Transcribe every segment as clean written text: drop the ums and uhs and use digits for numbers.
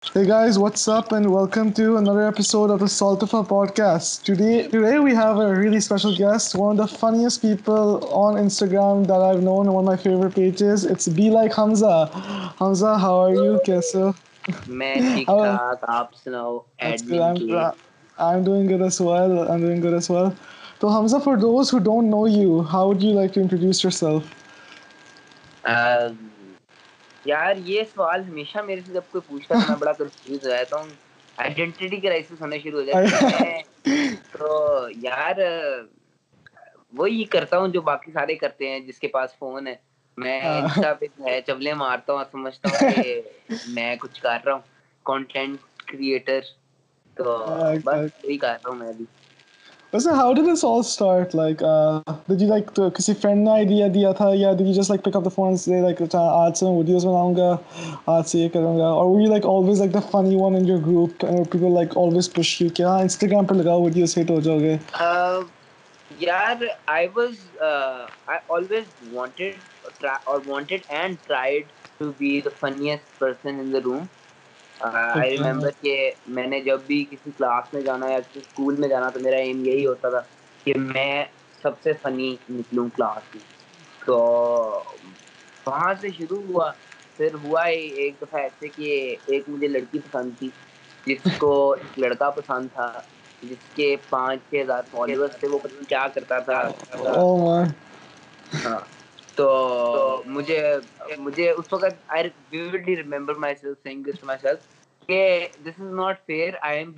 Hey guys, what's up, and welcome to another episode of the Salt of Our podcast. Today we have a really special guest, one of the funniest people on Instagram that I've known, one of my favorite pages. It's Be Like Hamza. Hamza, how are you? Kaise? मैं ठीक How? ठाक आप सुनाओ That's good. Admin के I'm doing good as well. I'm doing good as well. So Hamza, for those who don't know you, how would you like to introduce yourself? यार ये सवाल हमेशा मेरे से जब कोई पूछता है तो मैं बड़ा कंफ्यूज हो जाता हूँ आइडेंटिटी क्राइसिस होने शुरू हो जाती है मैं तो यार वही करता हूँ जो बाकी सारे करते हैं जिसके पास फोन है मैं uh, इंस्टा पे जो है चवले मारता हूँ और समझता हूँ कि मैं कुछ कर रहा हूँ कंटेंट क्रिएटर तो बस exactly. वही कर रहा हूँ मैं भी So how did this all start? Did you like to किसी friend ने idea दिया था या did you just like pick up the phone and say like अच्छा आज से मैं videos बनाऊंगा आज से ये करूंगा or were you like always like the funny one in your group and people like always push you कि हाँ Instagram पे लगाओ videos hit हो जाओगे. यार I always wanted and tried to be the funniest person in the room. I Okay. remember कि मैंने जब भी किसी क्लास में जाना या किसी स्कूल में जाना तो मेरा एम यही होता था कि मैं सबसे फनी निकलूं क्लास में तो वहां से शुरू हुआ फिर हुआ एक दफा ऐसे कि एक मुझे लड़की पसंद थी जिसको एक लड़का पसंद था जिसके 5-6 हजार फॉलोअर्स थे वो पता नहीं क्या करता था Oh my. हाँ तो मुझे मुझे उस वक्त I vividly remember myself saying this to myself कि this is not fair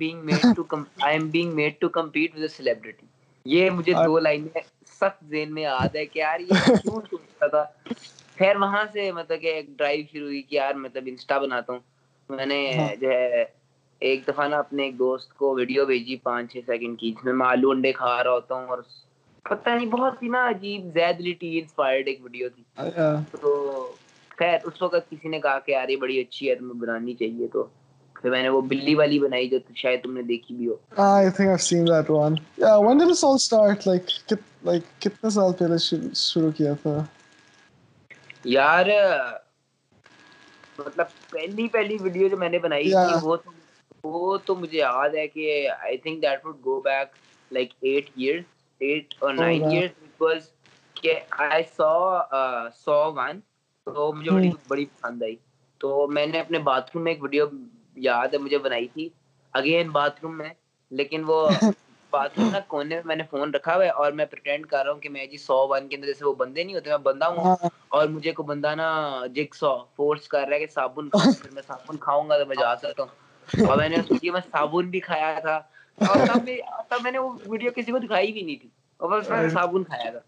I am being made to compete with a celebrity ये मुझे I, 2 लाइनें सख्त ज़हन में याद है कि यार ये मैं क्यों सोचता था खैर वहां से मतलब कि एक ड्राइव शुरू हुई कि यार मतलब इंस्टा बनाता हूँ मैंने हाँ. जो है एक दफा ना अपने एक दोस्त को वीडियो भेजी 5-6 सेकंड की जिसमें मैं आलू अंडे खा रहा होता हूँ और पता नहीं बहुत ही ना अजीब ज़ैद-लिटी इंस्पायर्ड एक वीडियो थी Yeah. तो खैर उस वक्त किसी ने कहा कि यार ये बड़ी अच्छी है तुम्हें बनानी चाहिए तो फिर मैंने वो बिल्ली वाली बनाई जो शायद तुमने देखी भी हो I think I've seen that one. Yeah, when did this all start? Like कितने साल पहले शुरू किया था? यार मतलब पहली पहली वीडियो जो मैंने बनाई थी Yeah. वो तो मुझे याद है कि I think that would go back like 8 years 8 or 9 Oh years it was कि आई सॉ वन तो मुझे बड़ी man. बड़ी पसंद आई तो मैंने अपने बाथरूम में एक वीडियो याद है मुझे बनाई थी अगेन बाथरूम में लेकिन वो बाथरूम ना कोने में मैंने फोन रखा हुआ है और मैं प्रिटेंड कर रहा हूँ कि मैं जी 101 के अंदर जैसे वो बंदे नहीं होते मैं बंदा हूँ और मुझे को बंदा ना जिगसॉ फोर्स कर रहा है कि साबुन खाओ फिर मैं साबुन खाऊंगा तो मैं जा सकता हूँ और मैंने उस वीडियो में साबुन भी खाया था और तब मैंने वो वीडियो किसी को दिखाई भी नहीं थी और बस मैंने साबुन खाया था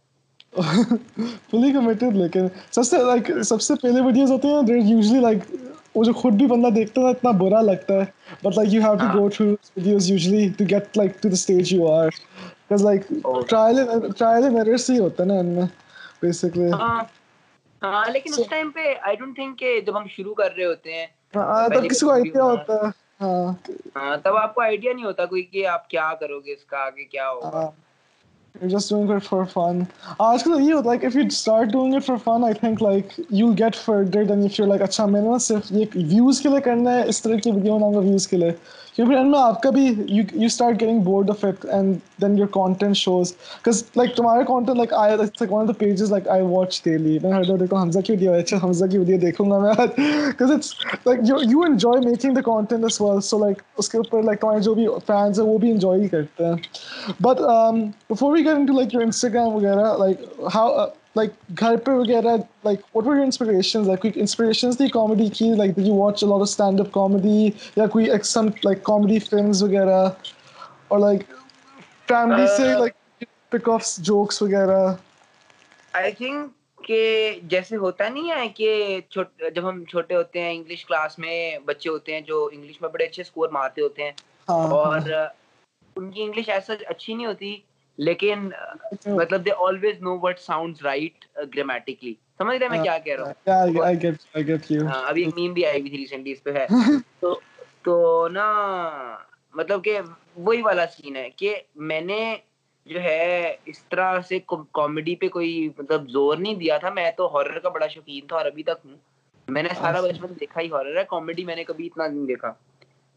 फुली कमिटेड लेकिन सबसे पहले वीडियोस होते हैं देयर यूजुअली लाइक वो जो खुद भी बंदा देखता है ना इतना बुरा लगता है but like you have to हाँ go through videos usually to get like to the stage you are because like और ट्रायल एंड एरर से ही होता है ना इनमें बेसिकली हाँ हाँ लेकिन सो उस टाइम पे आई डोंट थिंक कि जब हम शुरू कर रहे होते हैं तब पहली किसी को पहली वीडियो आइडिया बनाना होता है हाँ हाँ तब आपको आइडिया नहीं होता कोई कि आप क्या करोगे इसका आगे क्या होगा हाँ You're just doing it for fun. आजकल ये होता है like if you start doing it for fun, I think like you'll get further than if you're like अच्छा मैंने ना सिर्फ ये views के लिए करना है इस तरह की वीडियो बनाऊंगा views के लिए क्योंकि फिर में आपका भी you start getting bored of it and then your content shows because like तुम्हारा content like I it's like one of the pages like I watch daily मैं हर देखो हमजा की वीडियो है अच्छा हमजा की वीडियो देखूंगा मैं आज because it's like you enjoy making the content as well so like उसके ऊपर like तुम्हारे जो भी fans है वो भी enjoy ही करते हैं but before we get into like your Instagram वगैरह, like how like घर पे वगैरह, like what were your inspirations? Like quick inspirations थी comedy की, like did you watch a lot of stand-up comedy या कोई some like comedy films वगैरह or like family से like pick off jokes वगैरह? आई थिंक कि जैसे होता नहीं है कि जब हम छोटे होते हैं इंग्लिश क्लास में बच्चे होते हैं जो इंग्लिश में बड़े अच्छे स्कोर मारते होते हैं हाँ और हाँ. उनकी इंग्लिश ऐसा अच्छी नहीं होती लेकिन मतलब they always know what sounds right grammatically समझ रहे हैं मैं क्या कह रहा Yeah, हूँ I get you. अभी एक मीम भी आई हुई थी रिसेंटली इस पे है तो तो ना मतलब कि वही वाला सीन है कि मैंने जो है इस तरह से कॉमेडी पे कोई मतलब जोर नहीं दिया था मैं तो हॉरर का बड़ा शौकीन था और अभी तक हूँ मैंने सारा अच्छा. बचपन देखा ही हॉरर है कॉमेडी मैंने कभी इतना नहीं देखा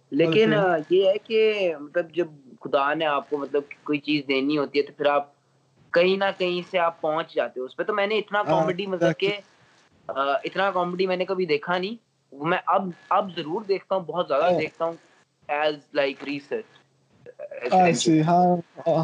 लेकिन Okay. ये है कि मतलब जब खुदा ने आपको मतलब कोई चीज़ देनी होती है तो फिर आप कहीं न कहीं से आप पहुँच जाते हो उसपे। तो मैंने इतना कॉमेडी मतलब Exactly. कि इतना कॉमेडी मैंने कभी देखा नहीं। मैं अब ज़रूर देखता हूँ, बहुत ज़्यादा Uh, देखता हूँ as like research I essentially. see. हाँ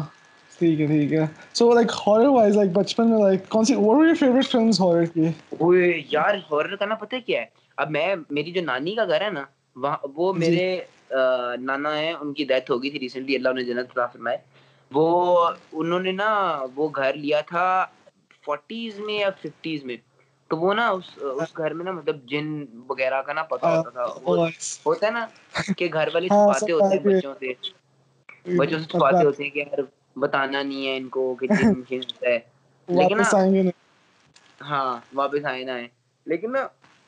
ठीक है. So like horror wise, like बचपन में like कौन सी what were your favorite films horror की? ओए यार हॉरर का ना पता है क्या है? अब मेरी जो नानी का घर है ना, वहाँ वो जी. मेरे नाना हैं, उनकी डेथ हो गई थी रिसेंटली, अल्लाह उन्हें जन्नत अता फरमाए। वो उन्होंने ना वो घर लिया था 40s में या 50s में। तो वो ना उस घर में ना मतलब जिन वगैरह का ना पता होता था। वो Oh, होता है ना कि घर वाले हाँ छुपाते सब होते हैं आगे बच्चों से छुपाते बात होते हैं कि यार बताना नहीं है इनको कि जिन-शिन होता है। लेकिन ना वापस आएंगे नहीं. हाँ, वापस आए ना आए। लेकिन ना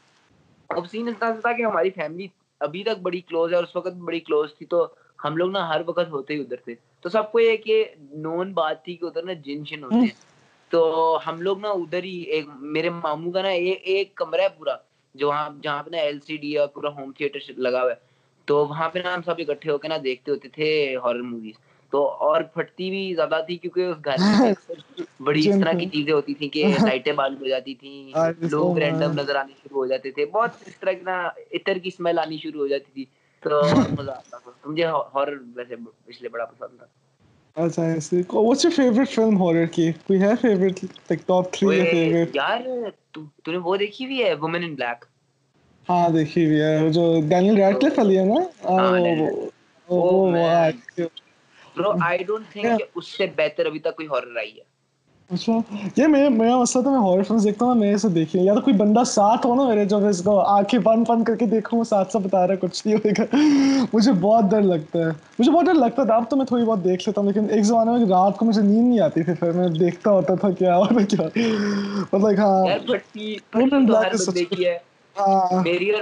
अब सीन इतना था कि हमारी फैमिली अभी तक बड़ी क्लोज़ है और उस वक़्त भी बड़ी क्लोज़ थी, तो हम लोग ना हर वक़्त होते ही उधर थे। तो सबको एक ये नोन बात थी कि उधर ना जिन-शिन होते हम्म, हैं। तो हम लोग ना उधर ही एक मेरे मामू का ना एक कमरा है पूरा, जो वहाँ जहाँ पे ना एलसीडी और पूरा होम थिएटर लगा हुआ है। तो वहाँ पे ना हम सब इकट्ठे होके ना देखते होते थे हॉरर मूवीज़। तो और फटती भी ज़्यादा थी क्योंकि उस घर में ना अक्सर बड़ी इस जिन तरह थे. की चीज़ें होती थी कि लाइटें बंद हो जाती थीं, I just oh लोग रैंडम man. नज़र आने शुरू हो जाते थे। बहुत इस तरह की ना इत्र की स्मेल आनी शुरू हो जाती थी। तो बहुत मज़ा आता था। तो मुझे हॉरर वैसे इसलिए बड़ा पसंद था। अच्छा ऐसे what's your favorite film horror की? कोई है favorite like top 3 ओए या favorite? यार तूने वो देखी हुई है वुमेन इन ब्लैक? हाँ देखी हुई है जो डैनियल तो रैडक्लिफ वाली है ना. हाँ, वो डैनियल ओह वो हाँ, man! Bro I don't think कि उससे बेहतर अभी तक कोई हॉरर आई है। अच्छा ये मेरा मसला तो मैं हॉरर फिल्म देखता हूँ ना मेरे से देखी या तो कोई बंदा साथ हो ना मेरे जो मैं इसको आंखें बंद बंद करके देखूँ वो साथ साथ बता रहा है कुछ नहीं होगा. मुझे बहुत डर लगता है. मुझे बहुत डर लगता था अब तो मैं थोड़ी बहुत देख लेता हूँ लेकिन एक जमाने में रात को मुझे नींद नहीं आती थी फिर मैं देखता होता था क्या और क्या but like हाँ यार फटती वुमेन तो ब्लैक हर इज बंदे सच की है। हाँ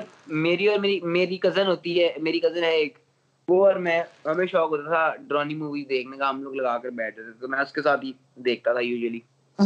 मेरी कज़न होती है, मेरी कज़न है एक, वो और मैं, हमें शौक होता था डरावनी मूवीज़ देखने का, हम लोग लगा कर बैठते थे, तो मैं उसके साथ ही देखता था usually.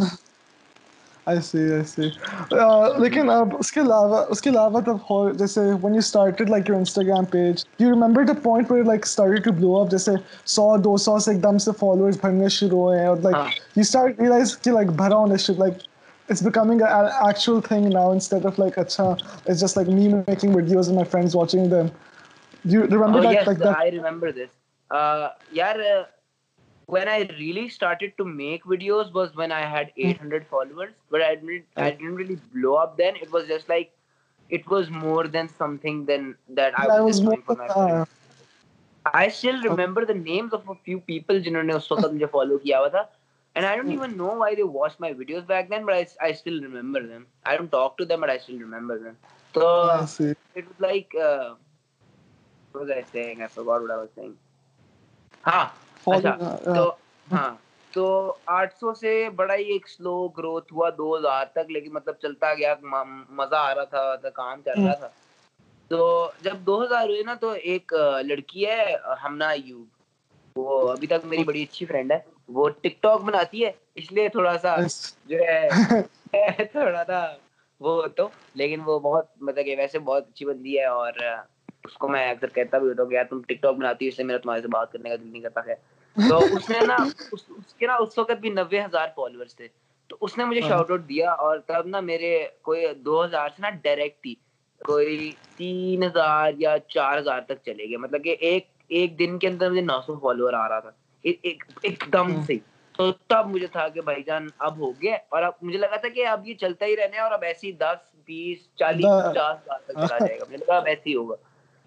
I see, I see. हुँ। लेकिन अब उसके अलावा तब जैसे when you started like your Instagram page, do you remember the point where it like started to blow up? जैसे 100-200 से एकदम से followers भरने शुरू हुए हैं और like हाँ। you start realize कि like भरा होने shit like it's becoming an actual thing now instead of like अच्छा it's just like me making videos and my friends watching them. Do you remember oh that yes, like that? I remember this. यार when I really started to make videos was when I had 800 followers, but I didn't really blow up then. It was just like it was more than something than that I Yeah, I was was just more doing for my friends. I still remember the names of a few people जिन्होंने उस वक़्त मुझे follow किया हुआ था, and I don't even know why they watched my videos back then, but I still remember them. I don't talk to them, but I still remember them. So I see. it was like what was I saying? I forgot what I was saying. हाँ, अच्छा, Follow, तो हाँ, तो 800 से बड़ा ही एक slow growth हुआ 2000 तक, लेकिन मतलब चलता गया, मज़ा आ रहा था, तो काम चल रहा था। तो जब 2000 हुए ना, तो एक लड़की है हमना अय्यूब, वो अभी तक मेरी बड़ी अच्छी फ्रेंड है। वो टिकटॉक बनाती है, इसलिए थोड़ा-सा yes. जो है थोड़ा-सा वो तो, लेकिन वो बहुत मतलब कि वैसे बहुत अच्छी बंदी है, और उसको मैं अक्सर कहता भी होता हूँ कि यार तुम टिकटॉक बनाती हो, इसलिए मेरा तुम्हारे से बात करने का दिल नहीं करता है। तो उसने ना उसके ना उस वक़्त भी 90,000 फॉलोवर्स थे। तो उसने मुझे शाउट आउट दिया, और तब ना मेरे कोई 2000 से ना डायरेक्ट ही कोई 3000 या 4000 तक चले गए। मतलब कि एक एक दिन के अंदर मुझे 900 फॉलोवर आ रहा था। एकदम से ही। तो तब मुझे था कि भाईजान अब हो गया, और अब मुझे लगा था कि अब ये चलता ही रहना है, और अब ऐसे ही 10, 20, 40, The 50,000 तक चला जाएगा। मुझे लगा अब ऐसे ही होगा।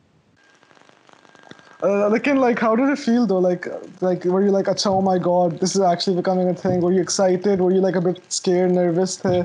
Again, like, how did it feel though? Like, were you like, "Acha, oh my God, this is actually becoming a thing"? Were you excited? Were you like a bit scared, nervous? The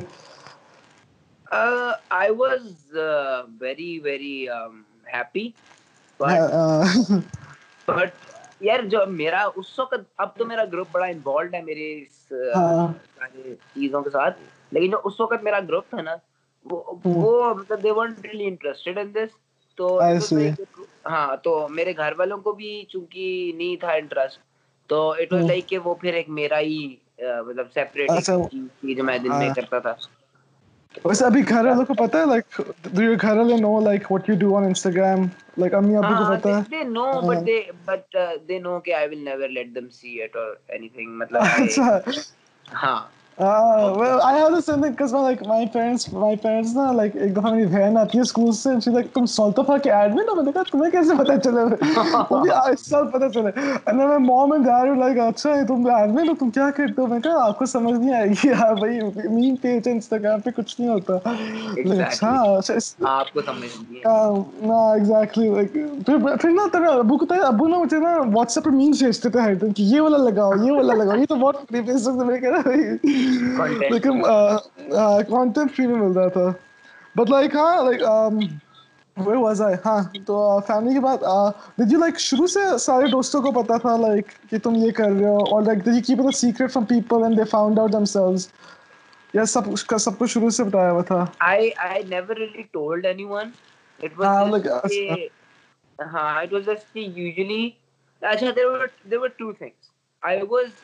I was very very happy, but uh, but यार जो मेरा उस वक़्त, अब तो मेरा group बड़ा involved है मेरे इस uh, सारे चीज़ों के साथ। लेकिन जो उस वक़्त मेरा ग्रुप था ना, वो मतलब they weren't really interested in this। तो it I was see. Like हाँ, तो मेरे घर वालों को भी चूँकि नहीं था इंटरेस्ट, तो इट वाज़ Hmm. लाइक कि वो फिर एक मेरा ही मतलब सेपरेट एक Acha, चीज़ थी जो मैं दिन में uh, करता था। वैसे अभी घर वालों को पता है like do your घर वाले know like what you do on Instagram like अम्मी अब्बू को हाँ, पता है they know, हाँ but they know कि I will never let them see it or anything. मतलब कि अच्छा हाँ, well, I have the same thing because my parents ना like एक दफा मेरी बहन आती है स्कूल से and she's like तुम सॉल्टोफा के एडमिन हो मैंने कहा तुम्हें कैसे पता चले वो भी इस साल पता चले and then my mom and dad were like अच्छा ये तुम एडमिन हो तुम क्या करते हो मैं कहा आपको समझ नहीं आएगी यार भाई मीम पेज इंस्टाग्राम पे कुछ नहीं होता like अच्छा exactly. अच्छा आपको समझ नहीं है. ना एग्जैक्टली लाइक फिर ना तेरा अब्बू को अब्बू ना मुझे ना व्हाट्सएप पे मीम्स भेजते थे हर दिन कि ये वाला लगाओ ये तो बहुत फनी फेसबुक पे मैं कह रहा भाई Content लेकिन free. कंटेंट फ्री में मिल रहा था बट लाइक हाँ लाइक where was I हाँ तो फैमिली के बाद did you like शुरू से सारे दोस्तों को पता था like कि तुम ये कर रहे हो or like did you keep it a secret from people and they found out themselves या सबको शुरू से बताया हुआ था I never really told anyone. It was हाँ just like कि हाँ, it was just कि usually अच्छा there were two things. I was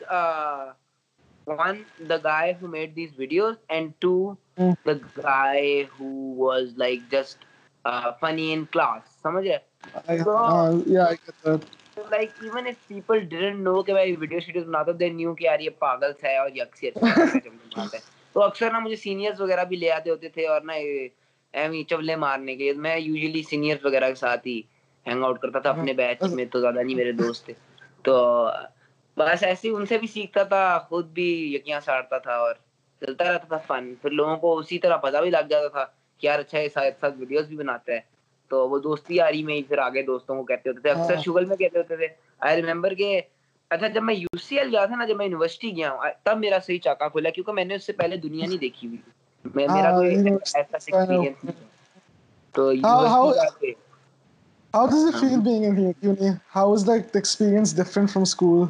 one, the guy who made these videos, and two, the guy who was like just funny in class. समझ रहे? So yeah I get that like even if people didn't know कि मैं video शीडियोस बनाता हूँ, they knew कि यार ये पागल सा है और ये अक्सी अच्छा है, पैसे बनाता है. तो अक्सर ना मुझे सीनियर्स वगैरह भी ले आते होते थे और ना एमी चवले मारने के लिए मैं यूजुअली सीनियर्स वगैरह के साथ ही हैंग आउट करता था. अपने बैच में तो ज्यादा नहीं मेरे दोस्त थे, तो बस ऐसे ही उनसे भी सीखता था, खुद भी यकियां साड़ता था और चलता रहता था फन. फिर लोगों को उसी तरह पता भी लग जाता था कि यार अच्छा ये साथ साथ वीडियोस भी बनाता है. तो वो दोस्ती यारी में ही फिर आगे दोस्तों को कहते होते थे, अक्सर हाँ शुगल में कहते होते थे. आई रिमेम्बर के अच्छा जब मैं यूसीएल गया था ना, जब मैं यूनिवर्सिटी गया हूँ, तब मेरा सही चाका खुला क्योंकि मैंने उससे पहले दुनिया नहीं देखी हुई थी. मेरा कोई ऐसा university एक्सपीरियंस नहीं था. तो यूनिवर्सिटी how जाके how does it feel हाँ. being in uni how is like the experience different from school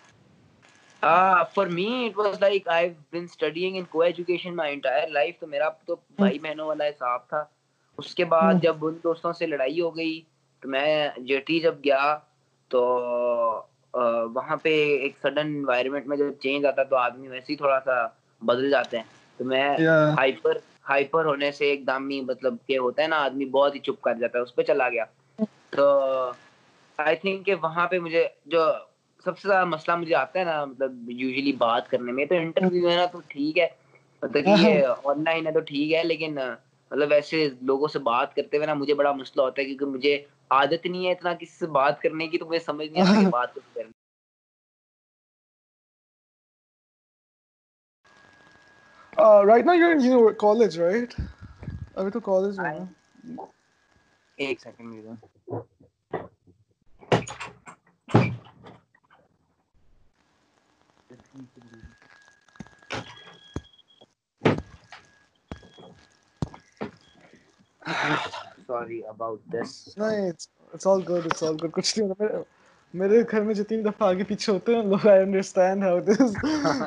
For me it was like I've been studying in co-education my entire life. तो मेरा तो भाई बहनों वाला हिसाब था. उसके बाद जब उन दोस्तों से लड़ाई हो गई तो मैं जेटी जब गया तो वहाँ पे एक सडन एनवायरनमेंट में जब चेंज आता है तो आदमी वैसे ही थोड़ा सा बदल जाते हैं. तो मैं yeah हाइपर हाइपर होने से एकदम ही मतलब के होता है ना, आदमी बहुत ही चुप कर जाता है, उस पर चला गया. तो आई थिंक कि वहाँ पे मुझे जो सबसे ज्यादा मसला मुझे आता है ना, मतलब यूजुअली बात करने में, तो इंटरव्यू है ना तो ठीक है, मतलब कि ये ऑनलाइन है तो ठीक है, लेकिन मतलब वैसे लोगों से बात करते हुए ना मुझे बड़ा मसला होता है क्योंकि मुझे आदत नहीं है इतना किसी से बात करने की, तो मुझे समझ नहीं आता कि बात कैसे करनी. right now you're in college right अभी तो college में है ना एक सेकंड. Sorry about this. नहीं it's all good it's all good कुछ नहीं होता मेरे घर में जितनी दफा आगे पीछे होते हैं लोग I understand how it is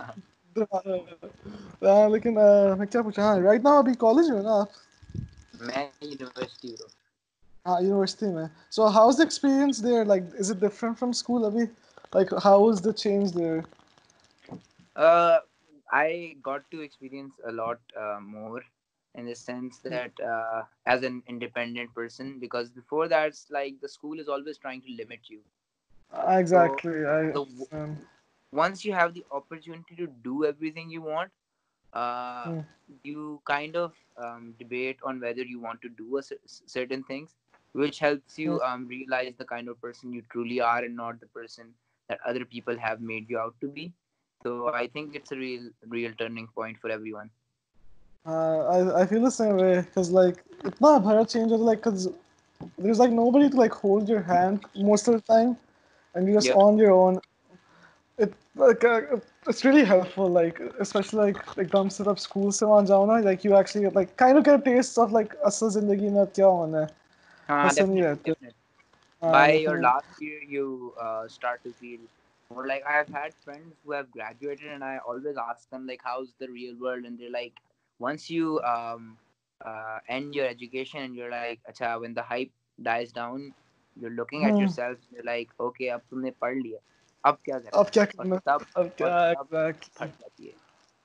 लेकिन मैं क्या पूछा हाँ right now अभी college में हो ना आप मैं यूनिवर्सिटी. हाँ यूनिवर्सिटी में so how's the experience there like is it different from school अभी like how is the change there Uh, I got to experience a lot more in the sense that as an independent person, because before that's like the school is always trying to limit you. So exactly I the understand once you have the opportunity to do everything you want, uh, you kind of debate on whether you want to do certain things, which helps you realize the kind of person you truly are and not the person that other people have made you out to be. So I think it's a real turning point for everyone. I feel the same way because like इतना बड़ा change होता like because there's like nobody to like hold your hand most of the time and you're just Yeah. on your own it like it's really helpful like especially like एकदम से तब school से वहाँ जाओ ना like you actually get, like kind of get a taste of like असल जिंदगी में अब क्या होना है वैसे नहीं Definitely, रहते definitely. By your लेकिन last year, you start to feel more like I've had friends who have graduated, and I always ask them like, "How's the real world?" And they're like, once you end your education, and you're like, "Acha," when the hype dies down, you're looking at yourself, and you're like, "Okay, अब तुमने पढ़ लिया, अब क्या करना अब है?" क्या और करना तब अब और क्या तब exactly फट जाती है.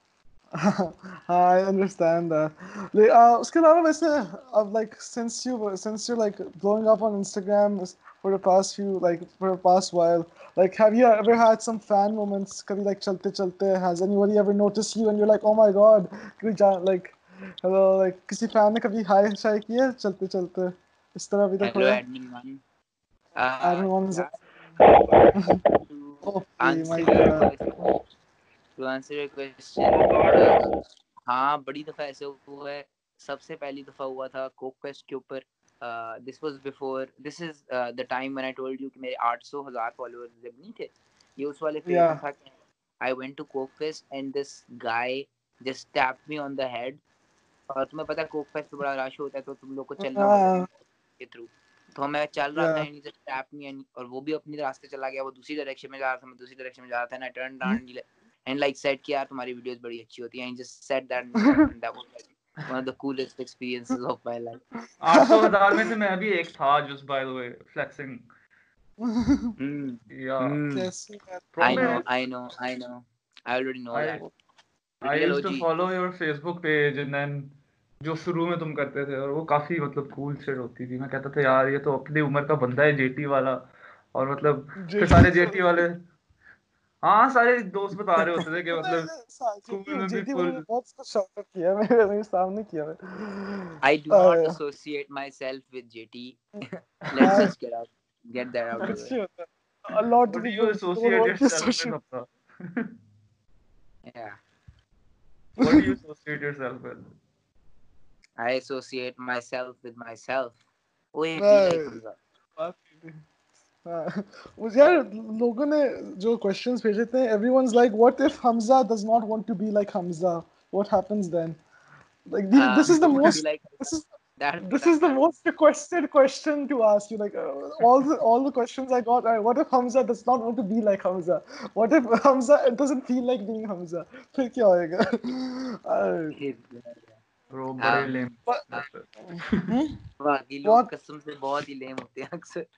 I understand that. Like, उसके अलावा वैसे अब like since you're like blowing up on Instagram for the past few like for the past while, like have you ever had some fan moments? कभी like चलते चलते has anybody ever noticed you and you're like oh my god like hello like किसी fan ने कभी hi शाय किया चलते चलते इस तरह अभी तक Hello, हुआ? admin one. Admin one is Yeah, to okay my answer your god. question, to answer your question, हाँ बड़ी दफा ऐसे हुआ है. सबसे पहली दफा हुआ था कोक फेस्ट के ऊपर. This was before, this is the time when I told you कि मेरे 800,000 फॉलोअर्स जब नहीं थे. ये उस वाले फेज में Yeah. था कि I went to Coke fest and this guy just tapped me on the head. और तुम्हें पता है कोक फेस्ट पे बड़ा रश होता है तो तुम लोग को चलना पड़ता है के थ्रू. तो मैं चल रहा था Yeah. And just tap me और वो भी अपनी रास्ते चला गया. वो दूसरी डायरेक्शन में जा रहा था, मैं दूसरी डायरेक्शन में जा रहा था. And I turn down and like said कि यार तुम्हारी वीडियोस बड़ी अच्छी होती हैं. And just said that and that was like one of the coolest experiences of my life. 800,000 में से मैं भी एक था, just by the way, flexing. Yeah. Yes. I know, Promise. I know. I already know that. I Real used to OG. follow your Facebook page and then जो शुरू में तुम करते थे और वो काफी मतलब कूल शिट होती थी. मैं कहता था यार ये तो अपनी उम्र का बंदा है जेटी वाला. और मतलब फिर सारे जेटी वाले, हाँ सारे दोस्त बता रहे होते थे कि मतलब स्कूल में भी जेटी फुल. मैंने बहुत कुछ शॉर्ट किया मेरे सामने किया मैं. I do not associate myself with JT. Let's just get that out of the way. A lot What of do people you don't associate want to yourself with, associate. Hamza? Yeah. What do you associate yourself with? I associate myself with myself. Oye, be नहीं, like Hamza. बात नहीं. हाँ, मुझे यार लोगों ने जो questions भेजे थे, everyone's like, what if Hamza does not want to be like Hamza? What happens then? Like this is the Don't be most like this Hamza. is That's what this is the most requested question to ask you. Like all the questions I got are, what if Hamza does not want to be like Hamza? What if Hamza doesn't feel like being Hamza? फिर क्या होएगा? Bro, बड़े lame. बाकी लोग What? कसम से बहुत ही लेम होते हैं अक्सर.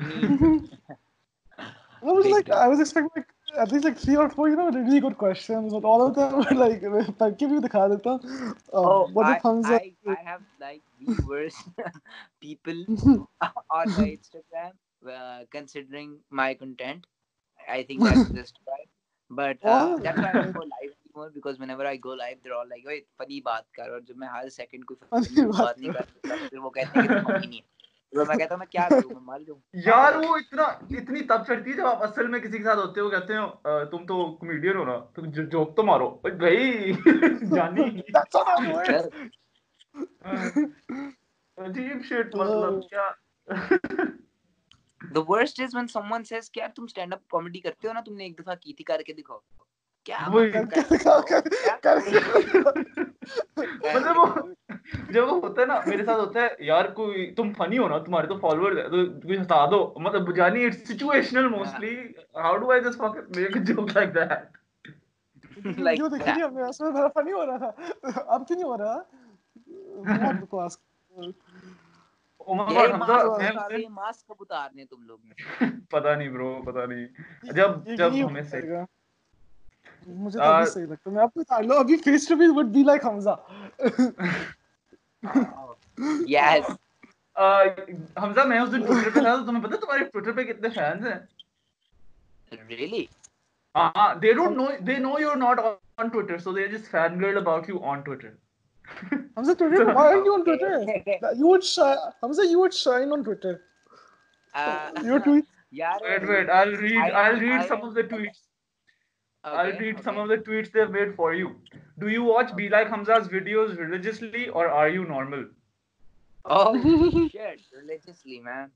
I was like, I was expecting like, at least like 3 or 4, really good questions, but all of them were like, ताकि भी दिखा देता. Oh, What if Hamza? I have like the worst people on my Instagram considering my content. I think that's justified. But What? that's why I don't go live anymore because whenever I go live, they're all like, "Wait, funny बात कर." और जब मैं हर second कोई funny बात नहीं कर सकता, फिर वो कहते हैं कि तुम funny नहीं है. तो मैं कहता हूँ मैं क्या करूँ, मैं मर जाऊँ. यार वो इतनी तब चढ़ती है जब आप असल में किसी के साथ होते हो. कहते हो तुम तो कॉमेडियन हो ना, तो जोक तो मारो भाई. जानी That's not how it works. अजीब शिट मतलब क्या. The worst is when someone says कि यार तुम stand up comedy करते हो ना, तुमने एक दफा की थी, करके दिखाओ. क्या मतलब करके करके दिखाओ, दिखाओ? मतलब वो जब वो होता है ना, मेरे साथ होता है यार, कोई तुम फनी हो ना, तुम्हारे तो फॉलोअर्स है तो कुछ हटा दो. मतलब जानी it's situational mostly. How do I just fucking make a joke like that? Like video देखी that. थी हमने, उसमें बड़ा फनी हो रहा था. अब क्यों नहीं हो रहा? बहुत बकवास. ओ माय ये गॉड हमजा, मास्क मैं कब आ उस गए, दिन मास्क कब उतारने तुम लोग ने? पता नहीं ब्रो, पता नहीं. जब जब ये हमें से जाएगा. मुझे तो अभी सही लगता है. मैं आपको उतार लो अभी. Face reveal would be like Hamza. Yes. Hamza, मैं उस दिन ट्विटर पे था, तो तुम्हें पता है तुम्हारे ट्विटर पे कितने फैंस हैं? Really? They don't know, they know you're not on Twitter, so they just fangirl about you on Twitter. Hamza, Twitter? Why aren't you on Okay. Twitter? You would shine. Hamza, you would shine on Twitter. Your tweet. यार Wait, I'll read some of the tweets. I'll Okay, read some okay. of the tweets they've made for you. Do you watch Be Like Hamza's videos religiously, or are you normal? Oh shit, religiously man.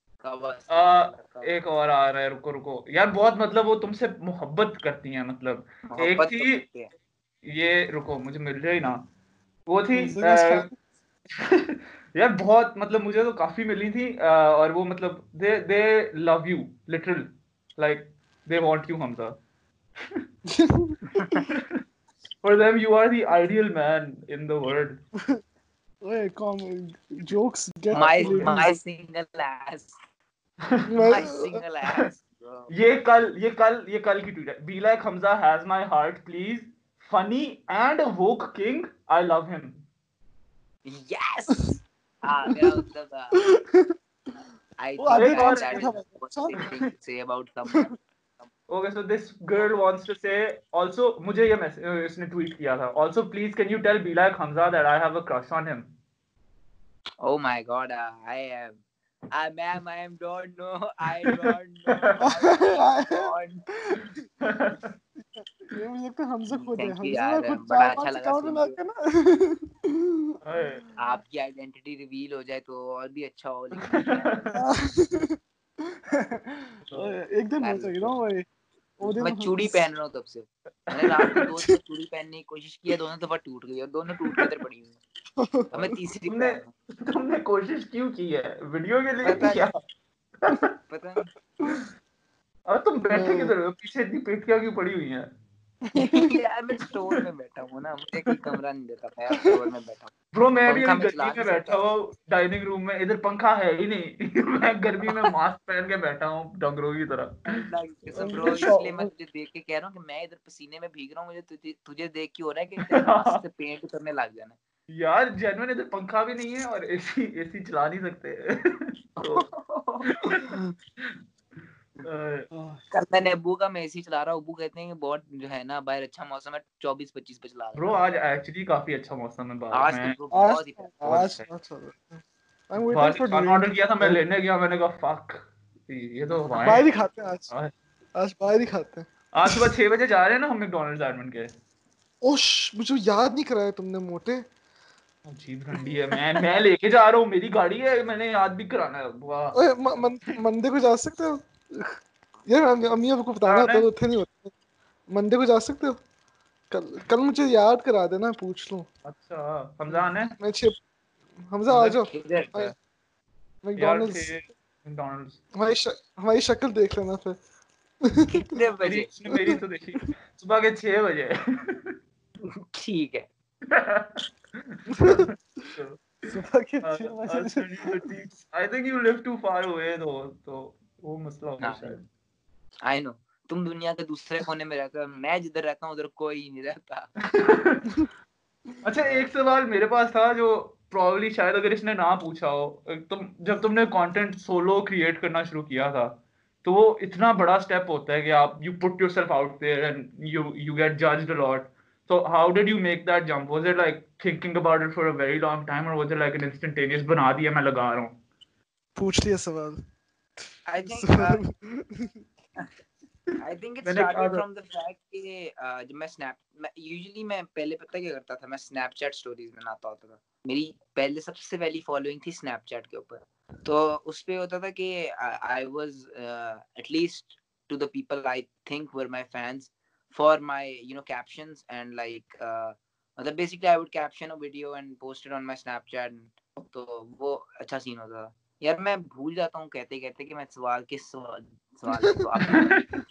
एक और आ रहा है, रुको यार. बहुत मतलब वो तुमसे मोहब्बत करती हैं. मतलब एक मोहब्बत तो थी, करते हैं. ये रुको मुझे मिल रही ना, वो थी Biggest fan. यार बहुत मतलब मुझे तो काफी मिली थी. और वो मतलब they love you literal, like they want you Hamza. For them you are the ideal man in the world. Wait, jokes get My ladies. single ass. My single ass, bro. ये कल की ट्वीट है. Be like Hamza has my heart, please funny and a woke king. I love him. Yes. मेरा मतलब था. I वो think आधे एक that और कौन that सा is था a अच्छा? positive thing to say about someone. Okay, so this girl wants to say also, मुझे ये इसने tweet किया था. Also, please can you tell Bilal Hamza that I have a crush on him? Oh my God, ma'am, I don't know. I don't know how to respond. ये मुझे लगता है हमजा खुद है. Thank you हमजा यार, ने खुद बड़ा अच्छा 4-5 लगा अकाउंट सुन बना के. के ना. अरे, आपकी आइडेंटिटी रिवील हो जाए तो और भी अच्छा हो, लेकिन नहीं यार. एक दिन हो कर जाएगा भाई. वो दिन मैं चूड़ी पहन रहा हूँ तब से. मैंने रात को 2 दफा चूड़ी पहनने की कोशिश की है, दोनों दफा टूट गई और दोनों टूट के इधर पड़ी हुई है. अब मैं तीसरी तुमने पहन रहा हूँ. तुमने कोशिश क्यों की है? वीडियो के लिए पता क्या? पता नहीं. और तुम बैठे किधर हो? पीछे इतनी पेटियां क्यों पड़ी हुई हैं? यार मैं स्टोर में बैठा हूँ ना, मुझे कोई कमरा नहीं देता था यार, स्टोर में बैठा हूँ. ब्रो, मैं भी पंखा अभी मैं गर्मी चला में नहीं बैठा सकता. हुआ डाइनिंग रूम में. इधर पंखा है ही नहीं. मैं गर्मी में मास्क पहन के बैठा हूँ डंगरों की तरह. अल्लाह की कसम ब्रो, इसलिए मैं तुझे देख के कह रहा हूँ कि मैं इधर पसीने में भीग रहा हूँ. मुझे तुझे देख के हो रहा है कि तेरे मास्क से पेंट करने लग जाना. यार जेन्युइन इधर पंखा भी नहीं है और एसी एसी चला नहीं सकते. तो कल मैंने अब्बू का, मैं एसी चला रहा हूँ. अब्बू कहते हैं कि बहुत जो है ना बाहर अच्छा मौसम है, 24-25 पे चला ब्रो, देना. आज एक्चुअली काफी अच्छा मौसम है बाहर. आज तो मैं ब्रो आज बहुत ही प्यारा. बहुत आज अच्छा है. अच्छा. I'm waiting बाहर for the खाना rain ऑर्डर to किया था, मैं fall. लेने गया. मैंने कहा फक, ये तो हवाएं बाहर हैं. ही खाते हैं आज. आज बाहर ही खाते हैं. आज सुबह 6 बजे जा रहे हैं ना हम मैकडॉनल्ड्स एडमंड के. ओश, मुझे याद नहीं कराया तुमने मोटे. अजीब ठंडी है. मैं लेके जा रहा हूँ, मेरी गाड़ी है, मैंने याद भी कराना है. वाह. ओए मंडे को जा सकते हो यार. अम्मी अब्बू को बताना आना होता है. है तो थे नहीं होते. मंडे को जा सकते हो. कल कल मुझे याद करा देना, पूछ लूं. अच्छा, हमजा आना है. मैं 6. हमजा आ मतलब जाओ. किधर? है यार थे मैकडॉनल्ड्स. मैकडॉनल्ड्स. हमारी शक्ल देख लेना फिर. कितने मेरी बजे? मेरी तो देखी सुबह के 6 बजे. ठीक है. So, सुबह के 6 I'll बजे. send you the deets. I think you live too far away though, तो वो मसला होगा हाँ, शायद. I know. तुम दुनिया के दूसरे कोने में रहते हो, मैं जिधर रहता हूँ उधर कोई नहीं रहता. अच्छा, एक सवाल मेरे पास था जो प्रॉब्ली शायद अगर इसने ना पूछा हो. जब तुमने कंटेंट सोलो क्रिएट करना शुरू किया था, तो वो इतना बड़ा स्टेप होता है कि आप you put yourself out there and you get judged a lot. So how did you make that jump? Was it like thinking about it for a very long time, or was it like an instantaneous बना दिया मैं लगा रहा हूँ? पूछ लिया सवाल. I think I think it मैंने कहा स्टार्टेड था. फ्रॉम द फैक्ट कि जब मैं यूजुअली मैं पहले पता क्या करता था, मैं स्नैपचैट स्टोरीज बनाता होता था. मेरी पहले सबसे पहली फॉलोइंग थी स्नैपचैट के ऊपर. तो उस पे होता था कि I was at least to the people I think were my fans for my captions and like मतलब basically I would caption a video and post it on my Snapchat. तो वो अच्छा सीन होता था. यार मैं भूल जाता हूँ कहते कहते कि मैं सवाल पे जवाब दे रहा हूँ.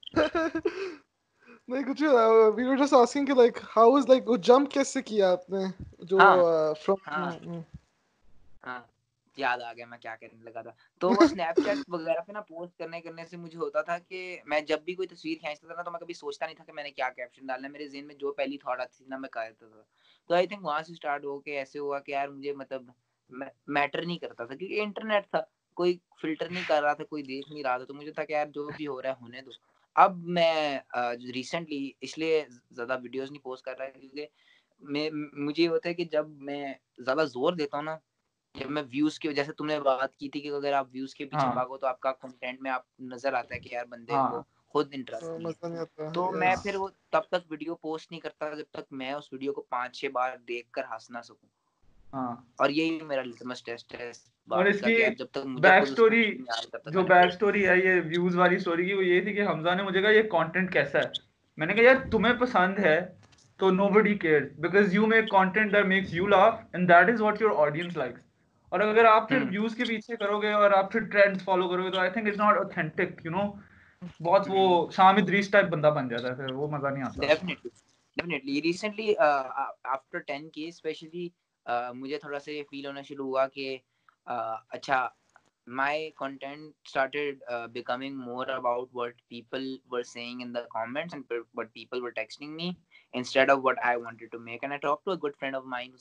नहीं कुछ. we were just asking कि like how is like वो jump कैसे किया आपने जो हाँ from. हाँ, याद आ गया मैं क्या कहने लगा था. तो वो स्नैपचैट वगैरह पे ना पोस्ट करने से मुझे होता था कि मैं जब भी कोई तस्वीर खींचता था ना, तो मैं कभी सोचता नहीं था कि मैंने क्या कैप्शन डालना है. मेरे ज़हन में जो पहली थॉट आती थी ना, मैं कर देता था. तो आई थिंक वहां से स्टार्ट हो के ऐसे हुआ कि यार मुझे मतलब मैटर नहीं करता था, क्योंकि इंटरनेट था, कोई फिल्टर नहीं कर रहा था, कोई देख नहीं रहा था. तो मुझे था कि यार जो भी हो रहा है होने दो. अब मैं रिसेंटली इसलिए ज्यादा वीडियोस नहीं पोस्ट कर रहा है क्योंकि मुझे ये होता है कि जब मैं ज्यादा जोर देता हूँ ना, जब मैं व्यूज की, जैसे तुमने बात की थी कि अगर आप व्यूज के पीछे हाँ भागो तो आपका कंटेंट में आप नजर आता है कि यार बंदे को हाँ. खुद इंटरेस्ट नहीं है. मजा नहीं आता. तो मैं Yes. फिर वो तब तक वीडियो पोस्ट नहीं करता जब तक मैं उस वीडियो को 5-6 बार देखकर हंस ना सकूं. हाँ. और यही मेरा लिटमस टेस्ट है इस और बात का इसकी कि यार जब तक मुझे बैक खुद उसमें स्टोरी, नहीं आ रही तब तक जो मैंने बैक पोस्ट. स्टोरी है ये व्यूज वाली स्टोरी की, वो ये थी कि हमजा ने मुझे कहा ये कंटेंट कैसा है. मैंने कहा यार तुम्हें पसंद है तो nobody cares because you make content that makes you laugh and that is what your audience likes. और अगर आप फिर व्यूज के पीछे करोगे और आप फिर ट्रेंड्स फॉलो करोगे तो I think it's not authentic, you know. बहुत वो शाम इदरीस टाइप बंदा बन जाता है, फिर वो मजा नहीं आता. Definitely recently after 10K specially मुझे थोड़ा सा ये फील होना शुरू हुआ कि अच्छा, my content started becoming more about what people were saying in the comments and what people were texting me instead of what I wanted to make. And I talked to a good friend of mine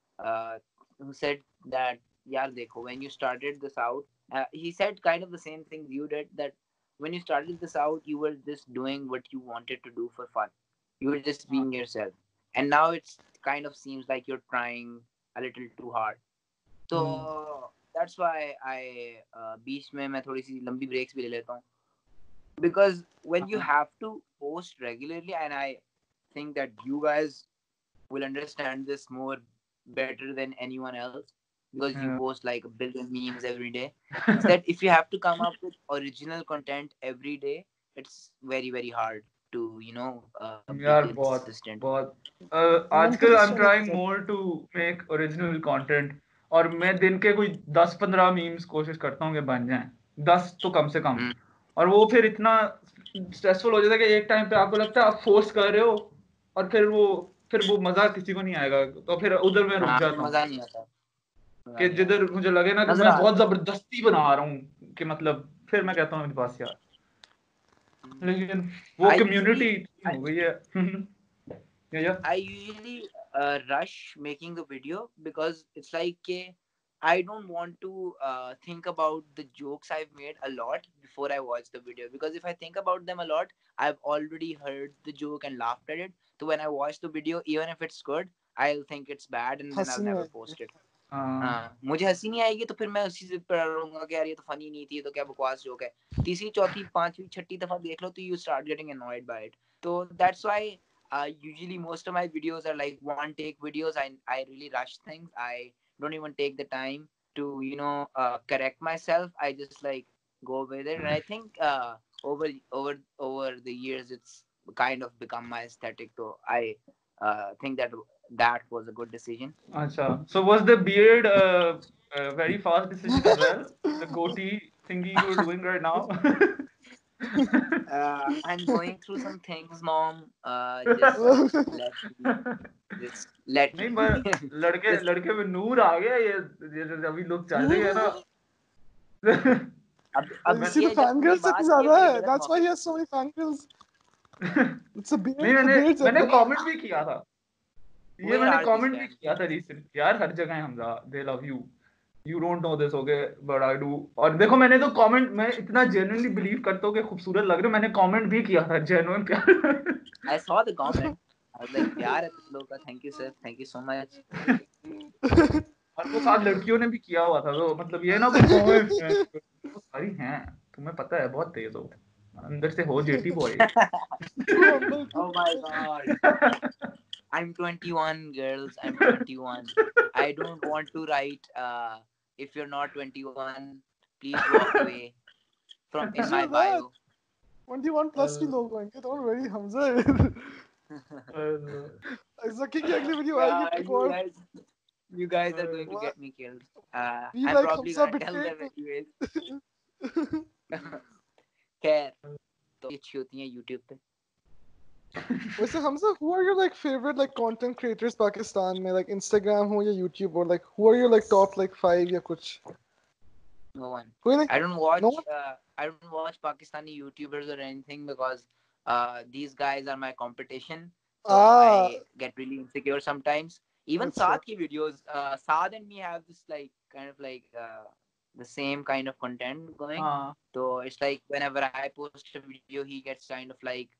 who said that, yaar dekho, when you started this out, he said kind of the same thing you did, that when you started this out, you were just doing what you wanted to do for fun. You were just being yourself. And now it's kind of seems like you're trying a little too hard. So that's why I बीच में मैं थोड़ी सी लंबी breaks भी ले लेता हूँ. Because when you have to post regularly, and I think that you guys will understand this more better than anyone else, because you post like a billion memes every day, is that if you have to come up with original content every day, it's very very hard to be यार consistent. बहुत आजकल I'm trying more to make original content, और मैं दिन के कोई 10-15 memes कोशिश करता हूँ कि बन जाएं, 10 तो कम से कम. और वो फिर इतना स्ट्रेसफुल हो जाता है कि एक टाइम पे आपको लगता है आप फोर्स कर रहे हो, और फिर वो मजा किसी को नहीं आएगा, तो फिर उधर मैं रुक जाता हूँ. मजा नहीं आता कि जिधर मुझे लगे ना कि मैं बहुत जबरदस्ती बना रहा हूँ, कि मतलब फिर मैं कहता हूँ मेरे पास यार, लेकिन वो कम्युनिटी हो गई है. I usually rush making the video, because it's like I don't want to think about the jokes I've made a lot before I watch the video, because if I think about them a lot, I've already heard the joke and laughed at it. So when I watch the video, even if it's good, I'll think it's bad, and then I'll never post it. मुझे हंसी नहीं आएगी तो फिर मैं उसी से पढ़ रहूंगा कि यार ये तो फनी नहीं थी, तो क्या बकवास जोक है. तीसरी चौथी पांचवी छठी दफा देख लो तो you start getting annoyed by it. So that's why usually most of my videos are like one take videos. I really rush things. I don't even take the time to correct myself. I just like go with it, and I think over the years it's kind of become my aesthetic. So I think that was a good decision. Acha. So was the beard a very fast decision as well? The goatee thingy you were doing right now? I'm going through some things, Mom. Just let नहीं, पर लड़के में नूर आ गया, ये अभी लोग चल रहे हैं ना. अब इसी तो fangirls से ज़्यादा है. That's why he has so many fangirls. It's a beard. नहीं, मैंने कमेंट भी किया था. ये मैंने कमेंट भी किया था रिसेंट. यार हर जगह Hamza, they love you. You don't know this, okay, but I do. और देखो मैंने तो कमेंट, मैं इतना जेन्युइनली बिलीव करता हूँ कि खूबसूरत लग रहे हो, मैंने कमेंट भी किया था जेन्युइन प्यार. I saw the comment. I was like, प्यार है तुम लोगों का. Thank you sir, thank you so much. और वो 7 लड़कियों ने भी किया हुआ था, तो मतलब ये ना कि सारी हैं, तुम्हें पता है बहुत तेज हो, अंदर से हो JT boy. Oh my god. I'm 21, girls. I'm 21. I don't want to write if you're not 21, please walk away from in my bio. 21 plus भी लोग होंगे. Don't worry, Hamza. Zaki की अगली वीडियो आएगी. You guys are going to get me killed. I'm like probably gonna tell them anyways. खैर, तो अच्छी होती हैं YouTube पे. वैसे Hamza, who are your like favorite like content creators Pakistan में, like Instagram हो या YouTube, or like who are your like top like 5 या कुछ? No one. Like, I don't watch Pakistani YouTubers or anything, because these guys are my competition. So I get really insecure sometimes. Even Saad ki videos, Saad and me have this like kind of like the same kind of content going. So it's like whenever I post a video, he gets kind of like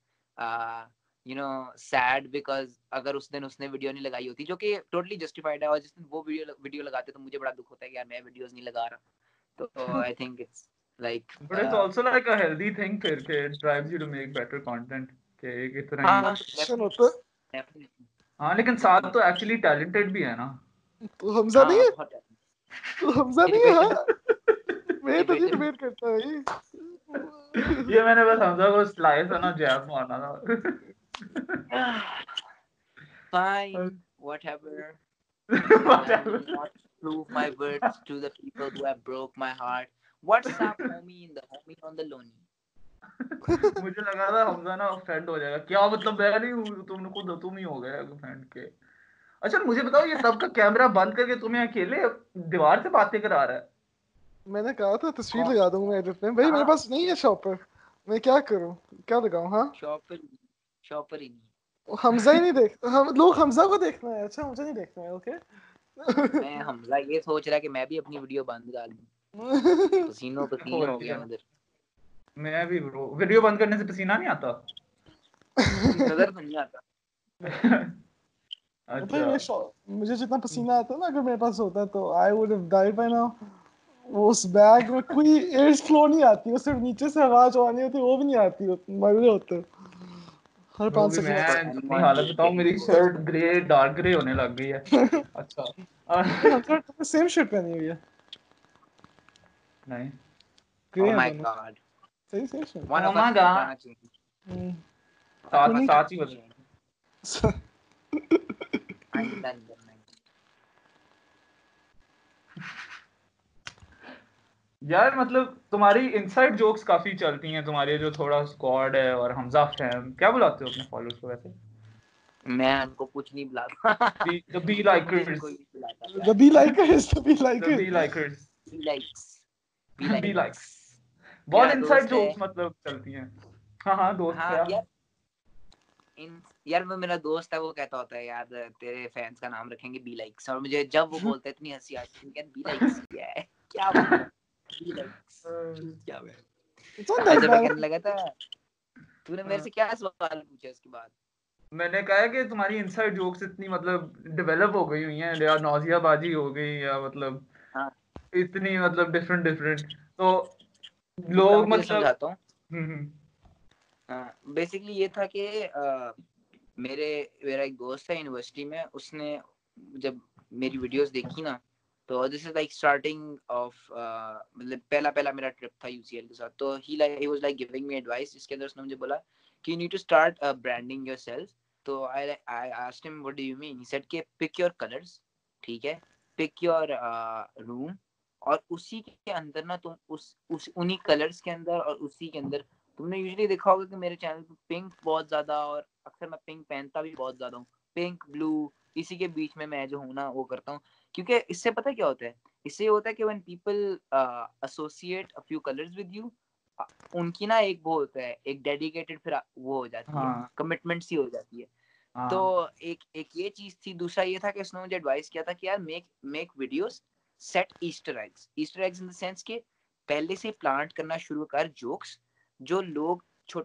sad, because अगर उस दिन उसने video नहीं लगाई होती, जो कि totally justified है, और जिस दिन वो वीडियो लगाते तो मुझे बड़ा दुख होता है कि यार मैं वीडियोस नहीं लगा रहा. So I think it's like but it's also like a healthy thing फिर कि it drives you to make better content, कि एक इतना ही definitely. हाँ, लेकिन साथ तो एक्चुअली टैलेंटेड भी है ना. तो हमजा नहीं है. तो हमजा नहीं है. मैं तो नहीं डिबेट करता है ये मैंने बस हमजा को स्लाइस है ना जैब मारना था. Fine, whatever. I will not prove my words to the people who have broke my heart. What's up, homie in the homie on the lonely? मुझे लगा था हमजा ना फ्रेंड हो जाएगा. क्या मतलब मैं नहीं हूँ, तुम ही हो गए फ्रेंड के. अच्छा मुझे बताओ, ये सबका कैमरा बंद करके तुम्हें अकेले दीवार से बातें करा रहा है? मैंने कहा था तस्वीर लगा दूंगा एडिट में. भाई मेरे पास नहीं है शॉपर, मैं क्या करूं, क्या लगाऊं? हाँ, शॉपर ही नहीं. हमजा ही नहीं देख, हम लोग हमजा को देखना है, अच्छा मुझे नहीं देखना है, ओके। मैं हमजा ये सोच रहा कि मैं भी अपनी वीडियो बंद कर दूं, पसीनो पसीन हो गया उधर। मैं भी ब्रो, वीडियो बंद करने से पसीना नहीं आता। नजर तो नहीं आता। भाई अच्छा मुझे जितना पसीना आता है ना, अगर मेरे पास होता तो I would have died by now. वो उस बैग में कोई एयर फ्लो नहीं आती, वो सिर्फ नीचे से आवाज आनी होती, वो भी नहीं आती, मर रहे होते हर वो 5 भी, सेकंड मैं अपनी हालत बताऊं, मेरी शर्ट ग्रे डार्क ग्रे होने लग गई है। अच्छा हमजा सेम शर्ट पहनी हुई है, नहीं, ग्रे ओह है माय दोनों, गॉड, सही सही shirt. One oh of my us god, बताना चाहिए। साथ ट्विनिंग। साथ ही बदल। आइंदा नहीं करना है। यार मतलब तुम्हारी इनसाइड जोक्स काफी चलती हैं, तुम्हारे जो थोड़ा स्क्वाड है और हमजा फैम, क्या बुलाते हो अपने फॉलोअर्स को वैसे? मैं उनको कुछ नहीं बुलाता। द बी तो मुझे भी लाइकर्स, कोई नहीं बुलाता The प्यार be से। likers, the be the be likers. Likers, be likes, be be likes. Likes, बहुत मेरा इनसाइड दोस्त है। जोक्स मतलब चलती हैं। हाँ हाँ, दोस्त हाँ क्या? यार, यार वो मेरा दोस्त है, वो कहता होता है यार तेरे फैंस का नाम रखेंगे बी लाइक्स, और मुझे जब वो बोलता है इतनी हंसी आती है, यार बी लाइक्स क्या है, क्या बोल रहा है, बी लाइक्स क्या है। It's not आज that जब मैं bad. कहने लगा था, तूने मेरे से क्या सवाल पूछा उसके बाद? मैंने कहा है कि तुम्हारी इनसाइड जोक्स इतनी मतलब डेवलप हो गई हुई हैं, या नौजियाबाजी हो गई, या मतलब हाँ इतनी मतलब डिफरेंट डिफरेंट, तो रुक जा, लोग मैं तुझे मतलब। समझाता हूँ। हम्म। बेसिकली ये था कि मेरे मेरा एक दोस्त है यूनिवर्सिटी में, उसने जब मेरी वीडियोस देखी ना, तो this is like starting off मतलब पहला पहला मेरा ट्रिप था यूसीएल के साथ, तो he was like giving me advice, जिसके अंदर उसने मुझे बोला कि you need to start branding yourself. तो I asked him what do you mean, he said कि पिक योर कलर्स, ठीक है, पिक योर रूम, और उसी के अंदर ना तुम उस उन्हीं कलर्स के अंदर और उसी के अंदर, तुमने यूजुअली देखा होगा कि मेरे चैनल पे पिंक बहुत ज्यादा, और अक्सर मैं पिंक पहनता भी बहुत ज्यादा हूँ, पिंक ब्लू, इसी के बीच में मैं जो हूँ ना वो करता हूँ, क्योंकि इससे पता क्या होता है, इससे ये होता है कि when people associate a few colours with you, उनकी ना एक वो होता है, एक डेडिकेटेड फिर वो हो जाती है, हाँ कमिटमेंट सी हो जाती है। तो हाँ एक एक ये चीज थी, दूसरा ये था कि उसने मुझे एडवाइस किया था कि यार make make videos, set Easter eggs in the sense के पहले से प्लांट करना शुरू कर जोक्स, जो लोग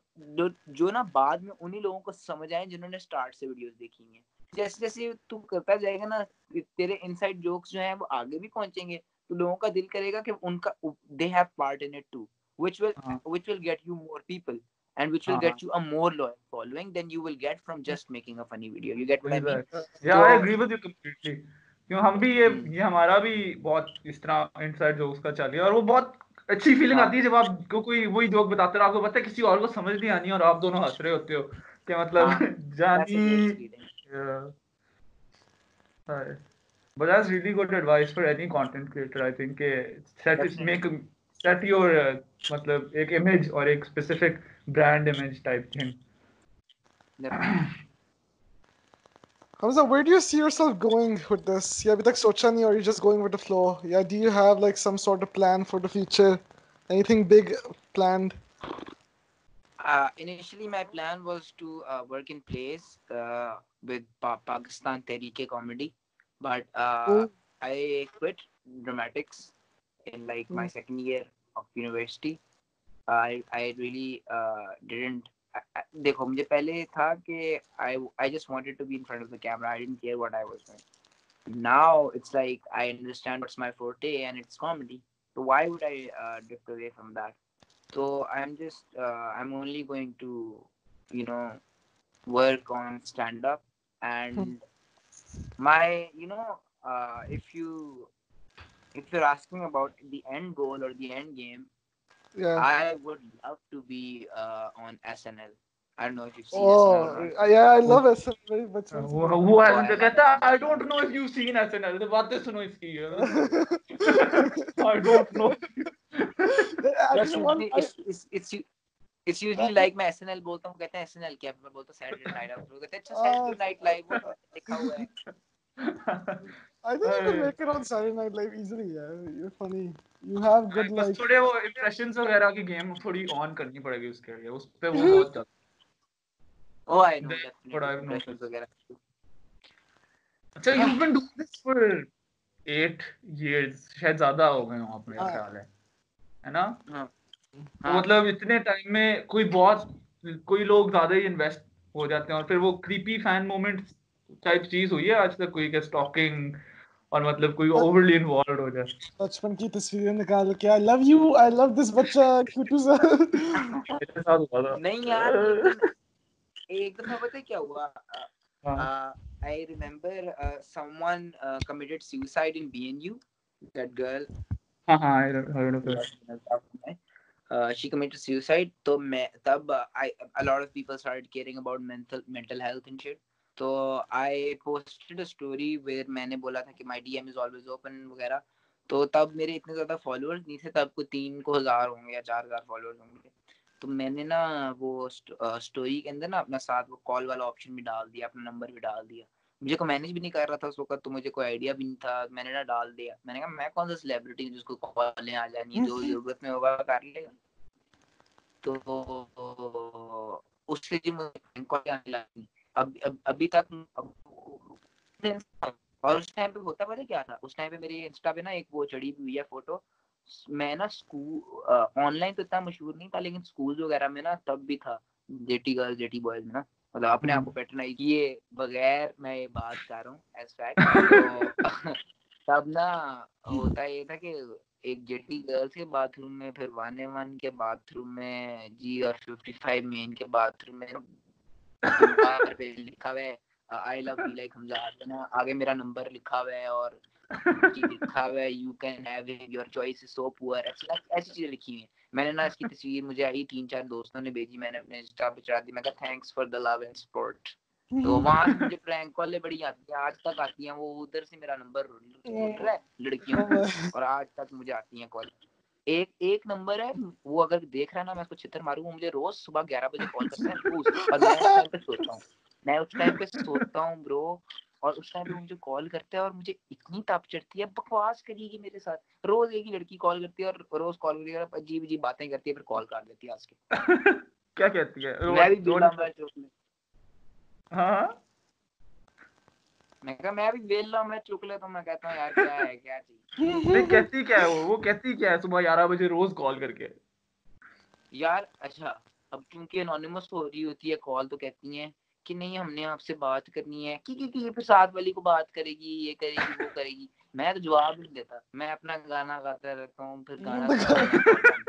जो ना बाद में उन्हीं लोगों को समझ आए जिन्होंने स्टार्ट से वीडियोस देखी हैं। जैसे जैसे तू करता जाएगा ना, तेरे इनसाइड जोक्स जो हैं वो आगे भी पहुंचेंगे, तो लोगों का दिल करेगा कि उनका they have part in it too, which will हाँ which will get you more people, and which will हाँ, get you a more loyal following than you will get from just making a funny video. You get what वही I mean? बात, या तो I agree with you completely. क्यों, हम भी ये हमारा भी बहुत इस तरह इनसाइड जोक्स का चल रहा है, और वो बहुत अच्छी फीलिंग हाँ आती है जब आपको कोई वही जोक बताते हो, आपको पता है किसी और को समझ नहीं आनी, और आप दोनों हंस रहे होते हो कि मतलब हाँ, that's a great जानी। feeling. But that's really good advice for any content creator. I think set it, make Definitely. set your मतलब एक image और एक specific brand image type thing. Definitely. Hamza, where do you see yourself going with this? Yeah, अभी तक सोचा नहीं, or you're just going with the flow? Yeah, do you have like some sort of plan for the future? Anything big planned? Initially, my plan was to work in plays with Pakistan Tehreek Comedy, but Cool. I quit dramatics in like my Mm. second year of university. I really didn't. देखो मुझे पहले था कि I just wanted to be in front of the camera. I didn't care what I was doing. Now it's like I understand what's my forte, and it's comedy. So why would I drift away from that? So I'm only going to, you know, work on stand up, and my, if you're asking about the end goal or the end game, Yeah. I would love to be on SNL. I don't know if you've seen SNL or Oh, not. yeah, I वो love SNL very बचपन से वो Oh, hasn't I love कहता, I SNL. don't know if you've seen SNL, तो बातें सुनो इसकी। देखा। I don't know। That's Actually, one usually I it's usually that like मैं SNL बोलता हूँ, कहते हैं SNL क्या, मैं बोलता हूँ Saturday Night Live, तो कहते हैं अच्छा uh, Saturday Night Live वो लिखा हुआ है। I think you could अरे, make it on Saturday Night Live easily. Yeah, you're funny. You have good बस like. थोड़े वो uh, impressions वगैरह की गेम थोड़ी ऑन करनी पड़ेगी उसके लिए, उस पे वो बहुत ज्यादा। हाँ, uh, अच्छा। Oh, I know, That's definitely. what I've Impressions noticed. वगैरह. अच्छा, you've been doing this for 8 years, शायद ज्यादा हो गए हो आप, मेरा हाँ ख्याल है ना? हाँ तो हाँ. मतलब इतने टाइम में कोई लोग ज्यादा ही इन्वेस्ट हो जाते हैं, और फिर वो क्रीपी फैन मोमेंट टाइप चीज हुई है आज तक कोई के स्टॉकिंग, और मतलब कोई ओवरली इन्वॉल्व हो जाए? बचपन की तस्वीरें निकाल के I love you, I love this बच्चा क्यूटू सा। मेरे साथ हुआ था। नहीं यार, एक दफा पता है क्या हुआ? हाँ I remember someone committed suicide in BNU. That girl. हाँ हाँ, I heard of it. She committed suicide. तो मैं तब a lot of people started caring about mental health and shit. तो I posted a story where मैंने बोला था कि my DM is always open वगैरह. तो तब मेरे इतने ज्यादा फॉलोअर्स नहीं थे, तब को 3,000 होंगे या 4,000 फॉलोअर्स होंगे. तो मैंने ना वो स्टोरी के अंदर ना अपना साथ वो कॉल वाला ऑप्शन भी डाल दिया, अपना नंबर भी डाल दिया. मुझे को मैनेज भी नहीं कर रहा था उस वक्त, तो मुझे कोई आइडिया भी नहीं था. मैंने ना डाल दिया. मैंने कहा मैं कौन सा सेलिब्रिटी हूँ जिसको कॉलें आ जानी है, जो जरूरत में होगा कर लेगा. तो उससे जी मुझे कॉल आने लगी. अभी तक और उस टाइम पे होता पता क्या था? उस टाइम पे मेरे इंस्टा पे ना एक वो चढ़ी हुई है फोटो. मैं ना स्कूल ऑनलाइन तो इतना मशहूर नहीं था, लेकिन स्कूल वगैरह में ना तब भी था. जेटी गर्ल्स जेटी बॉयज में ना, मतलब अपने आप को पैटर्नाइज किए बगैर मैं ये बात कर रहा हूँ एज फैक्ट. तो तब ना होता ये था कि एक जेटी गर्ल्स के बाथरूम में, फिर 1A1 के बाथरूम में जी, और 55 मेन के बाथरूम में दीवार पे लिखा हुआ है I love you like Hamza ना, आगे मेरा नंबर लिखा हुआ है और लिखा हुआ है you can have your choice is so poor. ऐसी चीजें लिखी हुई हैं. मैंने ना इसकी तस्वीर मुझे आई 3-4 दोस्तों ने भेजी, मैंने अपने इंस्टा पे चढ़ा दी. मैं कहा thanks for the love and support. तो वहां से मुझे प्रैंक कॉलें बड़ी आती है, आज तक आती हैं. वो उधर से मेरा नंबर ढूंढ रहा है लड़कियों को, और आज तक मुझे आती हैं कॉल. एक एक नंबर है वो, अगर देख रहा है ना मैं उसको छितर मारूंगा. मुझे रोज सुबह 11 बजे कॉल करता है रोज, और मैं उस टाइम पे सोता हूँ ब्रो. और उस टाइम पे मुझे कॉल करता है और मुझे इतनी ताप चढ़ती है, बकवास करेगी मेरे साथ. रोज एक ही लड़की कॉल करती है और रोज कॉल करती है, अजीब अजीब बातें करती है, फिर कॉल कर देती है आज के. क्या कहती है? मैं भी बिल्ला मैं चुकले. हाँ मैं कहा मैं भी बेल मैं चुकले. तो मैं कहता हूँ यार क्या है, क्या चाहिए नहीं, कहती क्या है वो कहती क्या है सुबह 11 बजे रोज कॉल करके? यार? अच्छा, अब क्योंकि एनोनिमस हो रही होती है कॉल, तो कहती हैं कि नहीं हमने आपसे बात करनी है कि ये फिर साथ वाली को बात करेगी, ये करेगी वो करेगी. मैं तो जवाब नहीं देता, मैं अपना गाना गाता रहता हूँ, फिर गाना सुनता हूँ, मैं कॉल बंद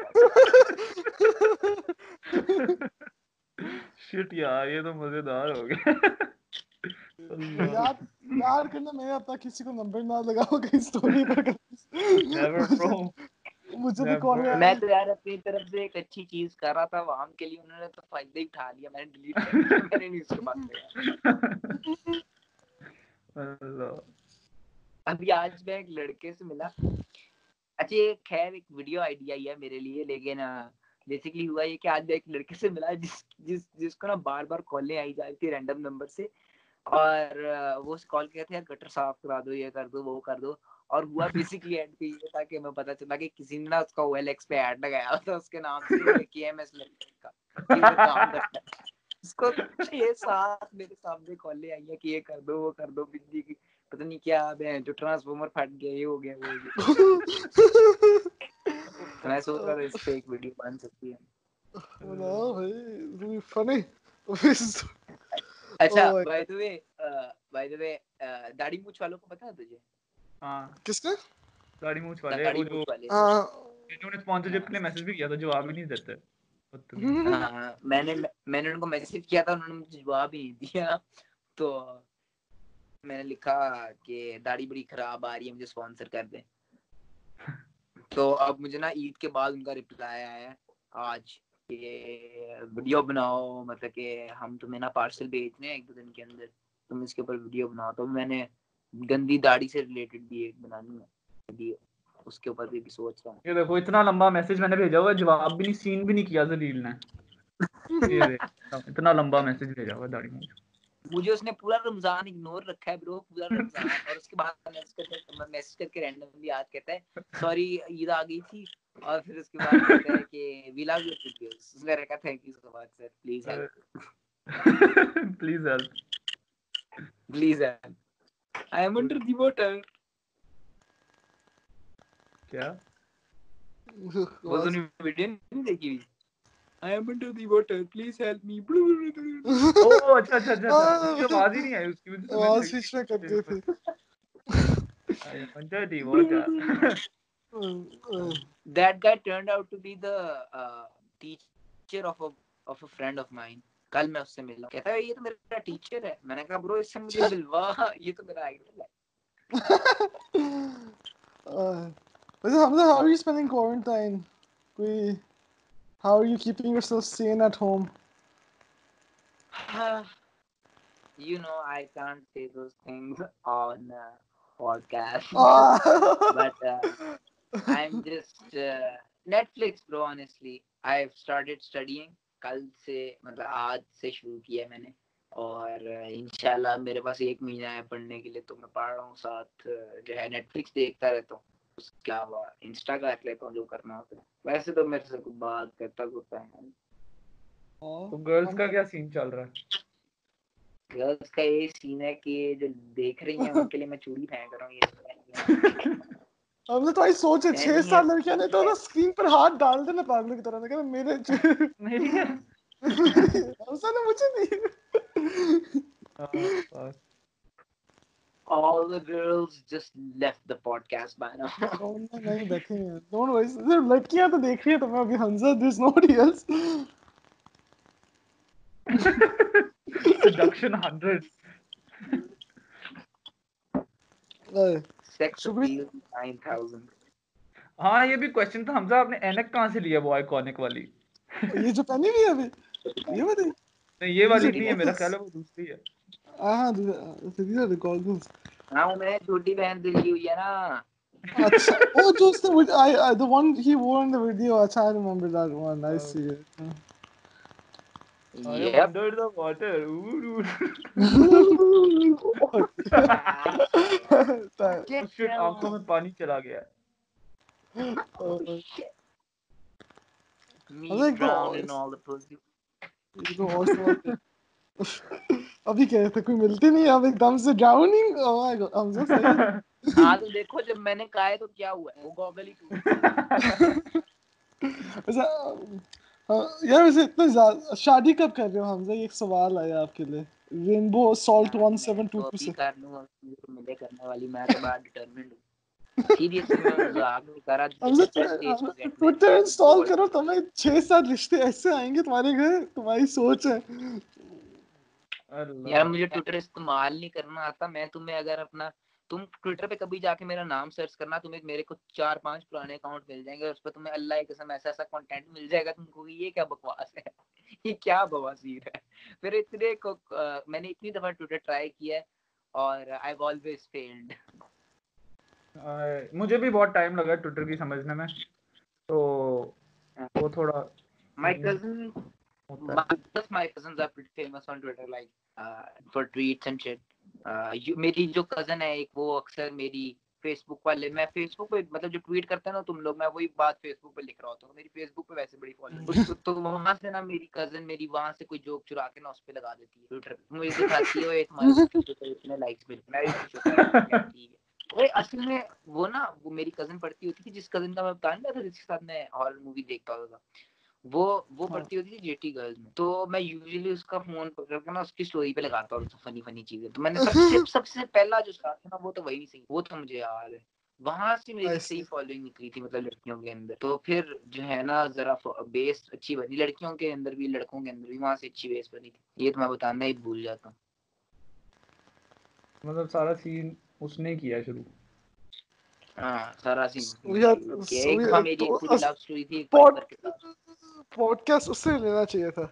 करता शिट यार, ये तो मजेदार हो गया। अल्लाह, याद याद करना, मैं अब तक किसी को नंबर ना लगाओ कहीं स्टोरी पर नेवर ब्रो, मुझे भी कॉल नेवर। मैं तो यार अपनी तरफ से एक अच्छी चीज कर रहा था वाम के लिए, उन्होंने तो फायदा ही उठा लिया. मैंने डिलीट कर दिया, मैंने नहीं उसके बाद किया. अल्लाह, अभी आज मैं एक लड़के से मिला. अच्छा ये खैर एक वीडियो आइडिया ही है मेरे लिए, लेकिन बेसिकली हुआ ये कि आज मैं एक लड़के से मिला जिसको ना बार बार कॉलें आई जा रही थी रैंडम नंबर से. और वो कॉल किया था यार गटर साफ करा दो, ये कर दो वो कर दो. और हुआ बेसिकली एंड पे ये था कि मैं पता चला कि किसी ने ना उसका OLX पे ऐड लगाया था उसके नाम से KMS का, कि वो काम करता है. उसको 6-7 मेरे सामने कॉलें आई है कि ये कर दो वो कर दो, बिजली की पता नहीं क्या है, जो ट्रांसफार्मर फट गया, ये हो गया वो हो गया. तो मैं सोच रहा था इस पे एक वीडियो बन सकती है. No, भाई funny. अच्छा Oh my by the way दाढ़ी मूंछ वालों को पता है तुझे? हाँ, किसने? दाढ़ी मूंछ वाले, दाढ़ी वो जो मूंछ वाले. इन्होंने स्पॉन्सरशिप के लिए मैसेज भी किया था, जवाब ही नहीं देते बदतमीज। हाँ, मैंने उनको मैसेज किया था, उन्होंने मुझे जवाब ही नहीं दिया. तो मैंने लिखा कि दाढ़ी बड़ी खराब आ रही है, मुझे स्पॉन्सर कर दे. तो अब मुझे ना ईद के बाद उनका रिप्लाई आया है आज कि वीडियो बनाओ, मतलब कि हम तुम्हें ना पार्सल भेज रहे हैं 1-2 दिन के अंदर, तुम इसके ऊपर वीडियो बनाओ. तो मैंने गंदी दाढ़ी से रिलेटेड भी एक बनानी है वीडियो, उसके ऊपर भी सोच रहा हूँ. ये देखो, इतना लंबा मैसेज मैंने भेजा हुआ है, जवाब भी नहीं, सीन भी नहीं किया जलील ने। ये देख, इतना लंबा मैसेज भेजा हुआ है दाढ़ी मूंछ। मुझे उसने पूरा रमजान इग्नोर रखा है ब्रो, पूरा रमजान. और उसके बाद मैसेज करके रैंडमली याद कहता है सॉरी ईद आ गई थी. और फिर उसके बाद कहता है कि वी लव योर वीडियोस. उसने रखा thank you so much sir, please help. Please help. Please help. I am under the water. क्या? वो तूने वीडियो नहीं देखी हुई? I am under the water. Please help me. ओह अच्छा अच्छा अच्छा अच्छा, उसकी आवाज ही नहीं आई, उसकी वजह से आवाज बीच में कट गई थी। I am under the water. That guy turned out to be the teacher of a friend of mine. कल मैं उससे मिला, कहता है ये तो मेरा टीचर है। मैंने कहा ब्रो इससे मुझे मिलवा, ये तो मेरा आइडल है। Hamza, how are you spending quarantine? How are you keeping yourself sane at home? You know, I can't say those things on podcast, but I'm just Netflix, bro. Honestly, I've started studying. कल से मतलब आज से शुरू किया मैंने, और इंशाल्लाह मेरे पास 1 महीना है पढ़ने के लिए, तो मैं पढ़ रहा हूँ, साथ जो है नेटफ्लिक्स देखता रहता हूँ, उसके अलावा इंस्टा का रख लेता हूँ जो करना होता है। वैसे तो मेरे से कुछ बात करता होता है। तो गर्ल्स का क्या सीन चल रहा है? गर्ल्स का ये सीन है कि जो देख रही हैं उनके लिए मैं चूड़ी फेंक रहा हूँ। ये हमने तो आई सोचे 6 साल लड़कियां ने तो ना स्क्रीन पर हाथ डाल देना पागलों की तरह, मैं कहता मेरे मेरी है। हमसे ना मुझे नहीं। All the girls just left the podcast by now. नहीं देखेंगे, don't worry, सिर्फ लड़कियां तो देख रही है, तो मैं अभी Hamza, there's nobody else. Seduction 100. Sex appeal 9000. हाँ ये भी क्वेश्चन था हमजा, आपने एनक कहाँ से लिया वो आइकॉनिक वाली? ये जो पहनी हुई है अभी, ये बताइए। नहीं ये वाली नहीं है, मेरा ख्याल है वो दूसरी है। हाँ these are the goggles. हाँ वो मैंने छोटी बहन से ली हुई है ना। अच्छा, oh जो उसने the one he wore in the video, अच्छा I remember that one, I see it. I am Yep. under the water. Shit, आंखों में पानी चला गया। Me drown in all the pussy. ये तो और सवाल अभी कह रहे थे कोई मिलते नहीं, अब एकदम से ड्राउनिंग। ओह माय गॉड, हम सब सही। हाँ तो देखो जब मैंने कहा है तो क्या हुआ है, वो गॉगल ही टूट अच्छा यार, वैसे इतना ज्यादा शादी कब कर रहे हो हमजा? ये एक सवाल आया आपके लिए रेनबो सॉल्ट 1722 से। कर लूंगा, मुझे तो मिले करने वाली, मैं तो बड़ा डिटरमिन्ड हूँ। सीरियसली मैं मजाक नहीं कर रहा। ट्विटर इंस्टॉल करो, तुम्हें 6-7 रिश्ते ऐसे आएंगे तुम्हारे घर, तुम्हारी सोच है। यार मुझे ट्विटर इस्तेमाल नहीं करना आता। मैं तुम्हें अगर अपना, तुम ट्विटर पे कभी जाके मेरा नाम सर्च करना, तुम्हें मेरे को 4-5 पुराने अकाउंट मिल जाएंगे, उस पर तुम्हें अल्लाह की कसम ऐसा ऐसा कंटेंट मिल जाएगा, तुमको ये क्या बकवास है, ये क्या बवासीर है। फिर इतने को मैंने इतनी दफा ट्विटर ट्राई किया है और आई हैव ऑलवेज फेल्ड। मुझे भी बहुत टाइम लगा ट्विटर की समझने में, तो वो थोड़ा My cousins are pretty famous on Twitter, like for tweets and shit. मेरी जो cousin है एक, वो अक्सर मेरी Facebook वाले, मैं Facebook पे मतलब जो ट्वीट करते हैं ना तुम लोग, मैं वही बात Facebook पे लिख रहा होता हूँ। मेरी Facebook पे वैसे बड़ी फॉलोइंग, तो वहां से ना मेरी cousin मेरी वहां से कोई जोक चुरा के ना उस पे लगा देती है ट्विटर पे, मुझे दिखाती है, वो तुम्हारे इतने लाइक्स मिले, मैं भी खुश होता हूँ, ठीक है। ओए असल में वो ना, वो मेरी कजन पढ़ती होती थी, जिस कजन का मैं बता नहीं रहा था जिसके साथ मैं हॉरर मूवी देखता होता था, वो पढ़ती होती थी जेटी गर्ल्स में। तो मैं यूजुअली उसका फोन पकड़ के ना उसकी स्टोरी पे लगाता हूँ फनी चीजें। तो मैंने सबसे पहला जो स्टार्ट था ना वो तो वही सही, वो तो मुझे याद है, वहां से मेरी सही फॉलोइंग निकली थी, मतलब लड़कियों के अंदर। तो फिर जो है ना जरा बेस अच्छी बनी, लड़कियों के अंदर भी लड़कों के अंदर भी, वहां से अच्छी बेस बनी थी। ये तो मैं बताना ही भूल जाता हूँ। मतलब सारा सीन उसने किया शुरू। हाँ सारा सीन एक मेरी पूरी लव स्टोरी थी पाइपर के साथ। पॉडकास्ट उससे लेना चाहिए था।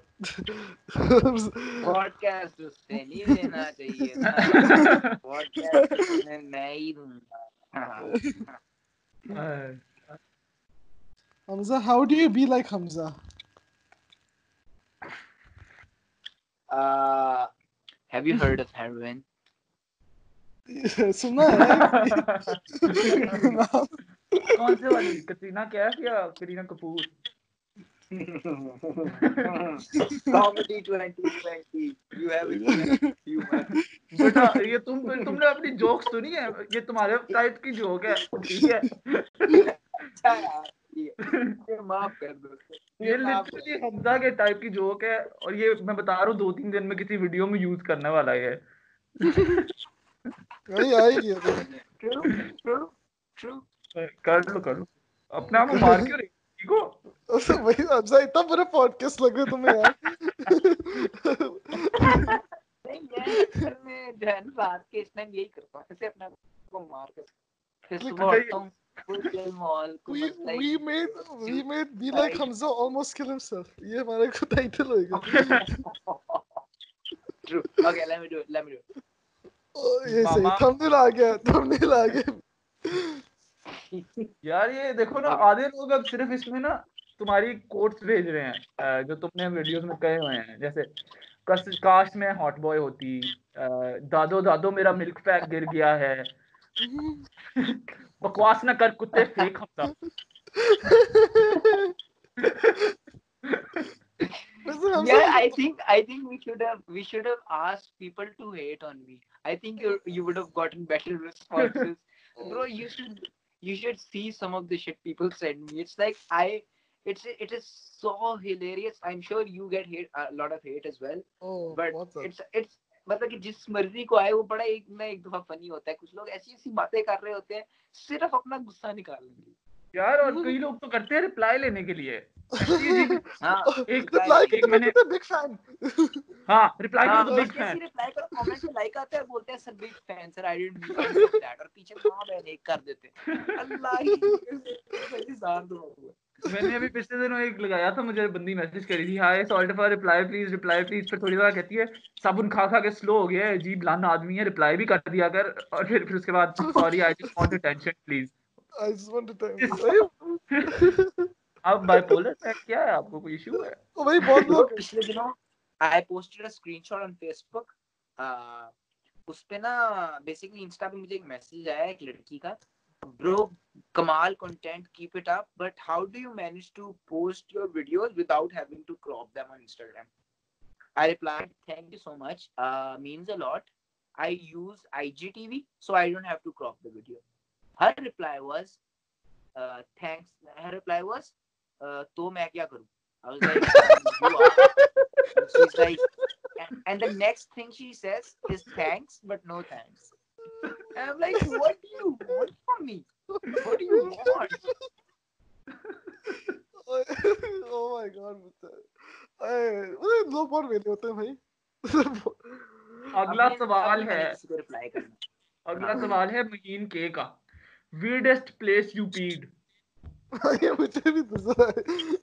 पॉडकास्ट उससे नहीं लेना चाहिए था, पॉडकास्ट मैं ही दूंगा। Hamza, how do you be like Hamza? Have you heard of heroin? सुना है। कौन से वाली, कटरीना कैफ या Kareena Kapoor? Comedy 2020, you have humor. बेटा ये तुमने अपनी जोक सुनी है, ये तुम्हारे टाइप की जोक है, ठीक है। अच्छा यार, ये माफ कर दो, ये माफ कर लिटरली हमजा के टाइप की जोक है, और ये मैं बता रहा हूँ 2-3 दिन में किसी वीडियो में यूज करने वाला है। नहीं आएगी अभी। ट्रू कर लो, अपने आप को मार क्यों रही ठीक हो? वही हमजा, इतना बुरा पॉडकास्ट लग रहा है तुम्हें यार। नहीं, मैं असल में जो है ना रात के इस टाइम यही करता हूँ, ऐसे अपने आप को मार कर फिर सुबह उठता हूँ, we made be like Hamza almost kill himself. ये हमारा एक टाइटल होगा। True. Okay, let me do it. ये सही, thumbnail आ गया। यार ये देखो ना, आधे लोग अब सिर्फ इसमें ना तुम्हारी कोट्स भेज रहे हैं, जो तुमने वीडियोस में कहे हुए हैं, जैसे काश में हॉट बॉय होती, दादो मेरा मिल्क पैक गिर गया है, बकवास ना कर कुत्ते, fake Hamza. Yeah, I think we should have asked people to hate on me. I think you would have gotten better responses. Bro, you should see some of the shit people send me. It's like it is so hilarious. I'm sure you get a lot of hate as well. Oh, but it's मतलब कि जिस मर्जी को आए वो बड़ा एक दफा फनी होता है। कुछ लोग ऐसी बातें कर रहे होते हैं सिर्फ अपना गुस्सा निकालने के लिए यार, और कई लोग तो करते हैं रिप्लाई लेने के लिए। एक मैंने बिग फैन। हाँ, रिप्लाई करो तो बिग फैन, रिप्लाई करो, कमेंट में लाइक आते हैं, बोलते हैं sir big fan sir, I didn't mean any of that, और पीछे हाँ मैं एक कर देते हैं। अल्लाह ही कैसी जान दो। मैंने अभी पिछले दिनों एक लगाया था, मुझे बंदी मैसेज करी थी, hi salt for reply please, फिर थोड़ी देर कहती है साबुन खा के स्लो हो गया है, अजीब लाना आदमी है, रिप्लाई भी कर दिया कर, और फिर उसके बाद sorry I just want attention please. I just want to अब बाइपोलर है क्या है, आपको कोई इशू है? ओ भाई बहुत लोग पिछले दिनों I posted a screenshot on Facebook, उस पे ना बेसिकली इंस्टा पे मुझे एक मैसेज आया एक लड़की का, ब्रो कमाल content, keep it up, but how do you manage to post your videos without having to crop them on Instagram? I replied, thank you so much, means a lot. I use IGTV, so I don't have to crop the video. Her reply was, thanks. Her reply was, तो मैं क्या करूँ? I was like, you are. And she's like, and the next thing she says is thanks, but no thanks. And I'm like, what do you want from me? What do you want? Oh my god, लोग बहुत वेले होते हैं भाई। अगला सवाल है, reply करना। अगला सवाल है महीन के का, weirdest place you peed? ये मुझे भी दूसरा है।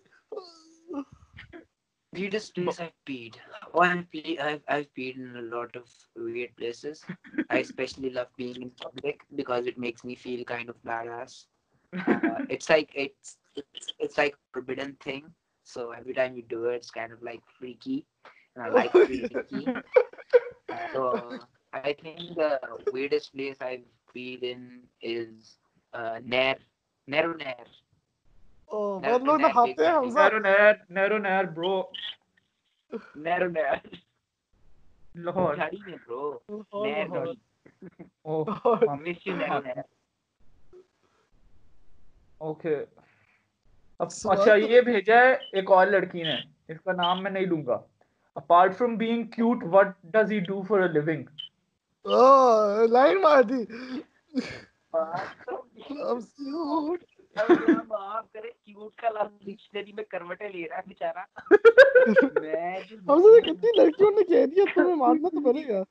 Weirdest place I've peed. Oh, I've peed in a lot of weird places. I especially love being in public because it makes me feel kind of badass. It's like a forbidden thing. So every time you do it, it's kind of like freaky, and I like freaky. So I think the weirdest place I've peed in is Nehru Nair. Oh, बहुत लोग नहाते हैं Hamza. Nehru Nair bro. Nehru Nair. Lahore. झाड़ी में bro. Lahore. Oh, miss you Nehru Nair. Okay. अच्छा, ये भेजा है एक और लड़की ने, इसका नाम मैं नहीं लूंगा। Apart from being cute, what does he do for a living? Oh, line मार दी। I'm cute. माफ करे, क्यूट का लफ्ज डिक्शनरी में करवटे ले रहा है बेचारा। हमसे कितनी लड़कियों ने कह दिया, तुम्हें मानना तो पड़ेगा।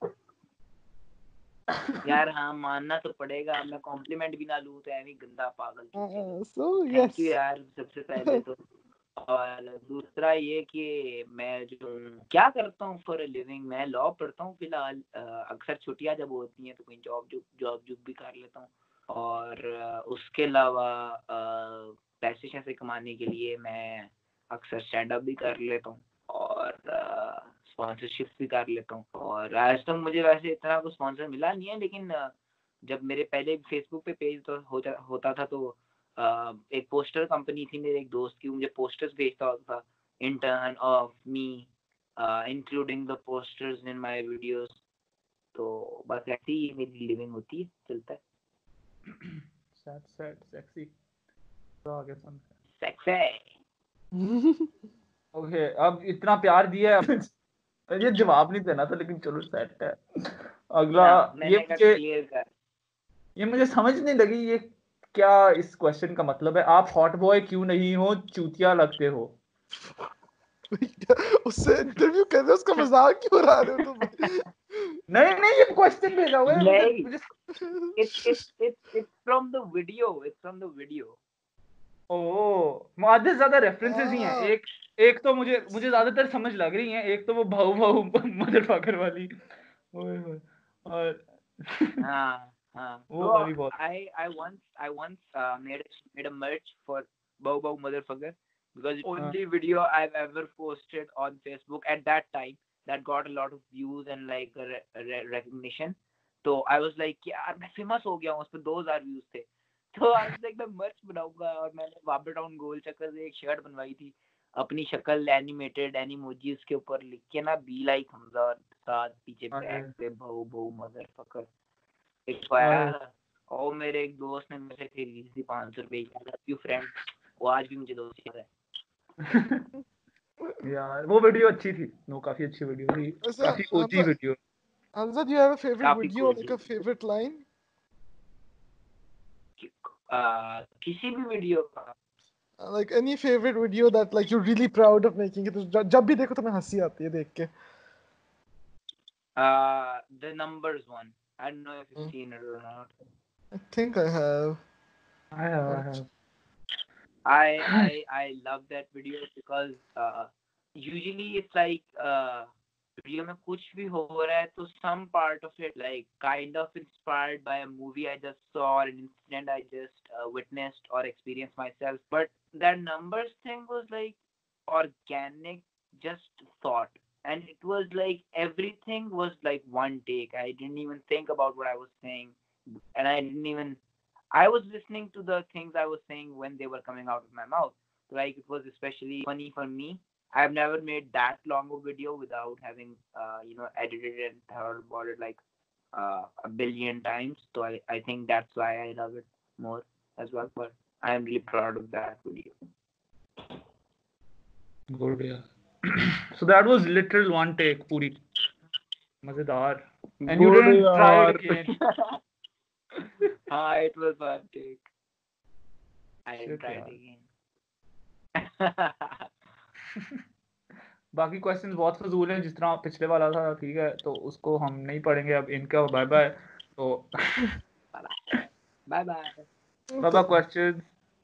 यार हाँ, मानना तो पड़ेगा, मैं कॉम्प्लीमेंट भी ना लूं तो ऐਵੇਂ गंदा पागल। So thank yes। यू यार सबसे पहले तो। और दूसरा ये कि मैं जो क्या करता हूँ फॉर अ लिविंग, मैं लॉ पढ़ता हूँ फिलहाल। अक्सर छुट्टियां जब होती हैं तो कहीं जॉब भी कर लेता हूँ, और उसके अलावा पैसे शैसे कमाने के लिए मैं अक्सर स्टैंड अप भी कर लेता हूँ, और स्पॉन्सरशिप भी कर लेता हूँ। और आज तक मुझे वैसे इतना कुछ स्पॉन्सर मिला नहीं है, लेकिन जब मेरे पहले फेसबुक पे पेज तो होता था तो एक पोस्टर कंपनी थी मेरे एक दोस्त की, मुझे पोस्टर्स भेजता होता था in turn of me including the posters in my videos. तो बस ऐसी ही मेरी लिविंग होती है, चलता है. Sad sexy. तो आगे सुन. सेक्सी. ओके, अब इतना प्यार दिया है. ये जवाब नहीं देना था, लेकिन चलो सेट है. अगला ये मुझे समझ नहीं लगी, ये क्या इस क्वेश्चन का मतलब है. आप हॉट बॉय क्यों नहीं हो, चूतिया लगते हो. उससे इंटरव्यू कर रहे हो, उसका मजाक क्यों उड़ा रहे हो तुम? नहीं ये क्वेश्चन भेजा हुआ है मुझे. It's from the video. ओह, आधे ज्यादा रेफरेंसेस ही हैं. एक तो मुझे ज्यादातर समझ लग रही हैं. एक तो वो भाऊ मदरफकर वाली. ओए और हाँ. वो वाली बहुत. I once made a merch for Bau Motherfucker because it's only video I've ever posted on Facebook at that time that got a lot of views and like recognition. तो I was like यार मैं famous हो गया हूँ, उस पर 2000 views थे. तो I was like मैं मर्च बनाऊंगा, और मैंने वाबर टाउन गोल चक्कर से एक शर्ट बनवाई थी, अपनी शक्ल एनिमेटेड एनिमोजीज के ऊपर लिख के ना, बी लाइक हमजा, साथ पीछे बैक पे भाऊ मदरफकर लिखवाया. और मेरे एक दोस्त ने मुझे खरीदी थी 500 रुपए की. I love you friend. वो आज भी मुझे दोस्त याद है. यार वो वीडियो अच्छी थी. नो, काफी अच्छी वीडियो थी, काफी OG video. Hamza, do you have a favorite video, like a favorite line? किसी भी वीडियो का. Like any favorite video that like you're really proud of making it. जब भी देखो तुम्हें हंसी आती है देख के. The numbers one. I don't know if you've seen it or not. I think I have. I have. I love that video because usually it's like video में कुछ भी हो रहा है तो some part of it like kind of inspired by a movie I just saw or an incident I just witnessed or experienced myself, but that numbers thing was like organic, just thought, and it was like everything was like one take. I didn't even think about what I was saying, and I was listening to the things I was saying when they were coming out of my mouth. Like it was especially funny for me. I've never made that long a video without having edited it and thought about it like a billion times. So I think that's why I love it more as well. But I am really proud of that video. Good, yeah. So that was literal one take, puri. Mazedar. And you didn't try it again. It was one take. I didn't try it again. बाकी questions बहुत फजूल हैं, जिस तरह पिछले वाला था. ठीक है, तो उसको हम नहीं पढ़ेंगे अब. इनका बाय बाय. तो बाय बाय. बाबा questions.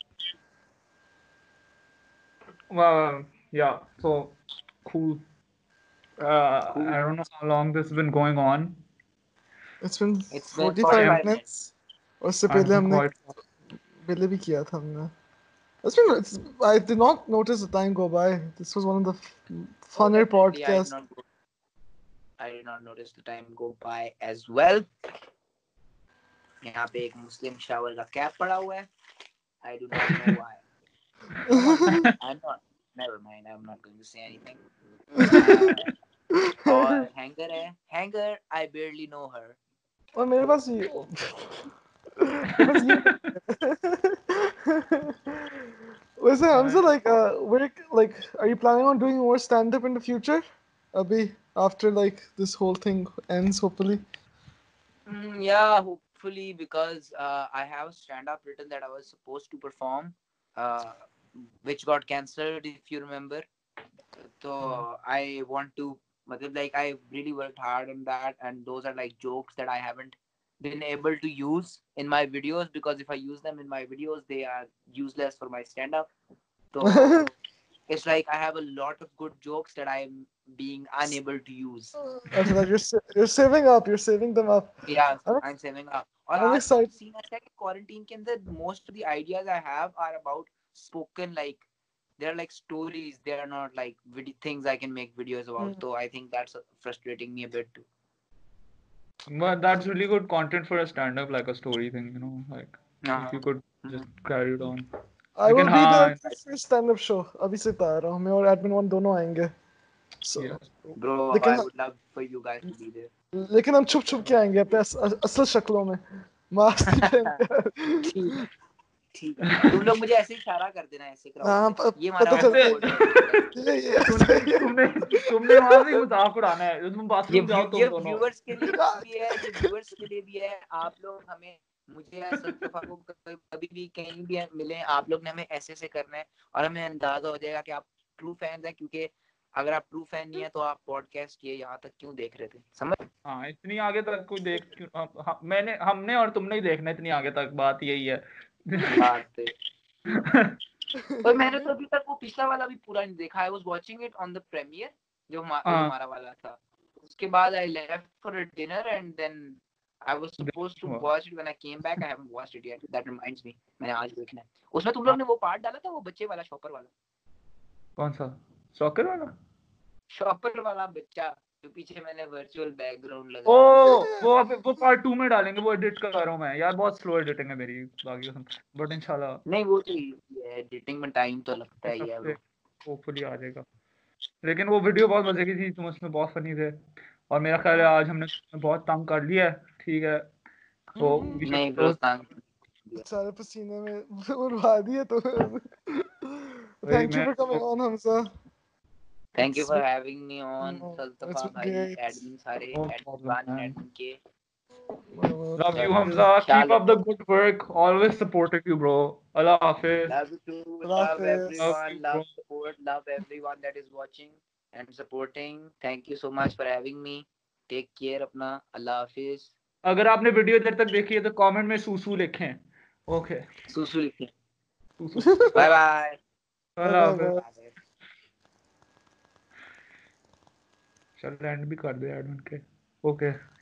Yeah, so cool. I don't know how long this has been going on. It's been 45 minutes. उससे पहले हमने पहले भी किया था हमने. I did not notice the time go by. This was one of the funner podcasts. I did not notice the time go by as well. यहाँ पे एक मुस्लिम शावर का कैप पड़ा हुआ है. I do not know why. I'm not. Never mind. I'm not going to say anything. और Hanger है. Hanger, I barely know her. और मेरे पास ये. Listen, Hamza, are you planning on doing more stand-up in the future? Abhi, after like this whole thing ends, hopefully. Yeah, hopefully, because I have a stand-up written that I was supposed to perform, which got cancelled, if you remember. So I want to, I really worked hard on that, and those are like jokes that I haven't been able to use in my videos, because if I use them in my videos, they are useless for my stand-up. So it's like I have a lot of good jokes that I'm being unable to use. You're saving up. You're saving them up. Yeah, I'm saving up. I'm excited. Quarantine ke andar, most of the ideas I have are about spoken, like they're like stories. They are not like things I can make videos about. So I think that's frustrating me a bit too. But that's really good content for a stand-up, like a story thing, like if you could just carried on. I will लेकिन be हाँ there for stand up show. अभी से तैयार हूँ मैं और admin one दोनों आएंगे. So yes. Bro, लेकिन I would love for you guys to be there. लेकिन हम छुप छुप के आएंगे अपने असल शक्लों में. मास्क नहीं पहन ठीक ठीक है. तुम लोग मुझे ऐसे ही इशारा कर देना ऐसे हाँ, क्राउड से. ये हमारा पता चलता कोड है. ये तुमने तुमने तुमने वहां से मजाक उड़ाना है. तुम बाथरूम जाओ तुम ये दोनों. व्यूअर्स के लिए भी है, ये व्यूअर्स के लिए भी है. आप लोग हमें मुझे या सल्तफा को कभी भी कहीं भी मिले, आप लोग ने हमें ऐसे ऐसे करना है और हमें अंदाजा हो जाएगा कि आप ट्रू फैंस हैं. क्योंकि अगर आप ट्रू फैन नहीं है तो आप पॉडकास्ट ये यहाँ तक क्यों देख रहे थे, समझ? हाँ इतनी आगे तक कोई देख क्यों मैंने हमने और तुमने ही देखना इतनी आगे तक. बात यही है. बात है. और मैंने तो अभी तक वो पिछला वाला भी पूरा नहीं देखा. I was watching it on the premiere जो हमारा वाला था. उसके बाद I left for a dinner and then I was supposed to watch it when I came back. I haven't watched it yet. That reminds me, मैंने आज देखना है. उसमें तुम लोग ने वो पार्ट डाला था वो बच्चे वाला, शॉपर वाला. कौन सा? सॉकर वाला? शॉपर वाला बच्चा जो पीछे मैंने वर्चुअल बैकग्राउंड ओ लगाया. वो पार्ट 2 में डालेंगे. वो एडिट कर रहा हूँ मैं यार. बहुत स्लो एडिटिंग है मेरी बाकी बट इंशाल्लाह नहीं वो तो एडिटिंग में टाइम तो लगता ही है ब्रो. होपफुली आ जाएगा. लेकिन वो वीडियो बहुत मजे की थी. तुम उसमें बहुत फनी थे और मेरा ख्याल है आज हमने बहुत तंग कर लिया है. ठीक है तो नहीं ब्रो, सारे पसीने में उड़वा दिए तो. Thank you for coming on, Hamza. Thank you for having me on. Saltafa it's bhai, great. admin सारे, No admin problem, one, man. admin के. Love you Hamza. Keep up the good work. Always supported you bro. Allah Hafiz. Love you too. Allah Love Hafiz. everyone. you, Love bro. support. Love everyone that is watching and supporting. Thank you so much for having me. Take care अपना. Allah Hafiz. अगर आपने video there तक देखी है तो comment में सूसू लिखें. Okay सुसु लिखें. सूसू. Bye bye. अल्लाह हाफिज. चल एंड भी कर दे एडमिन के. ओके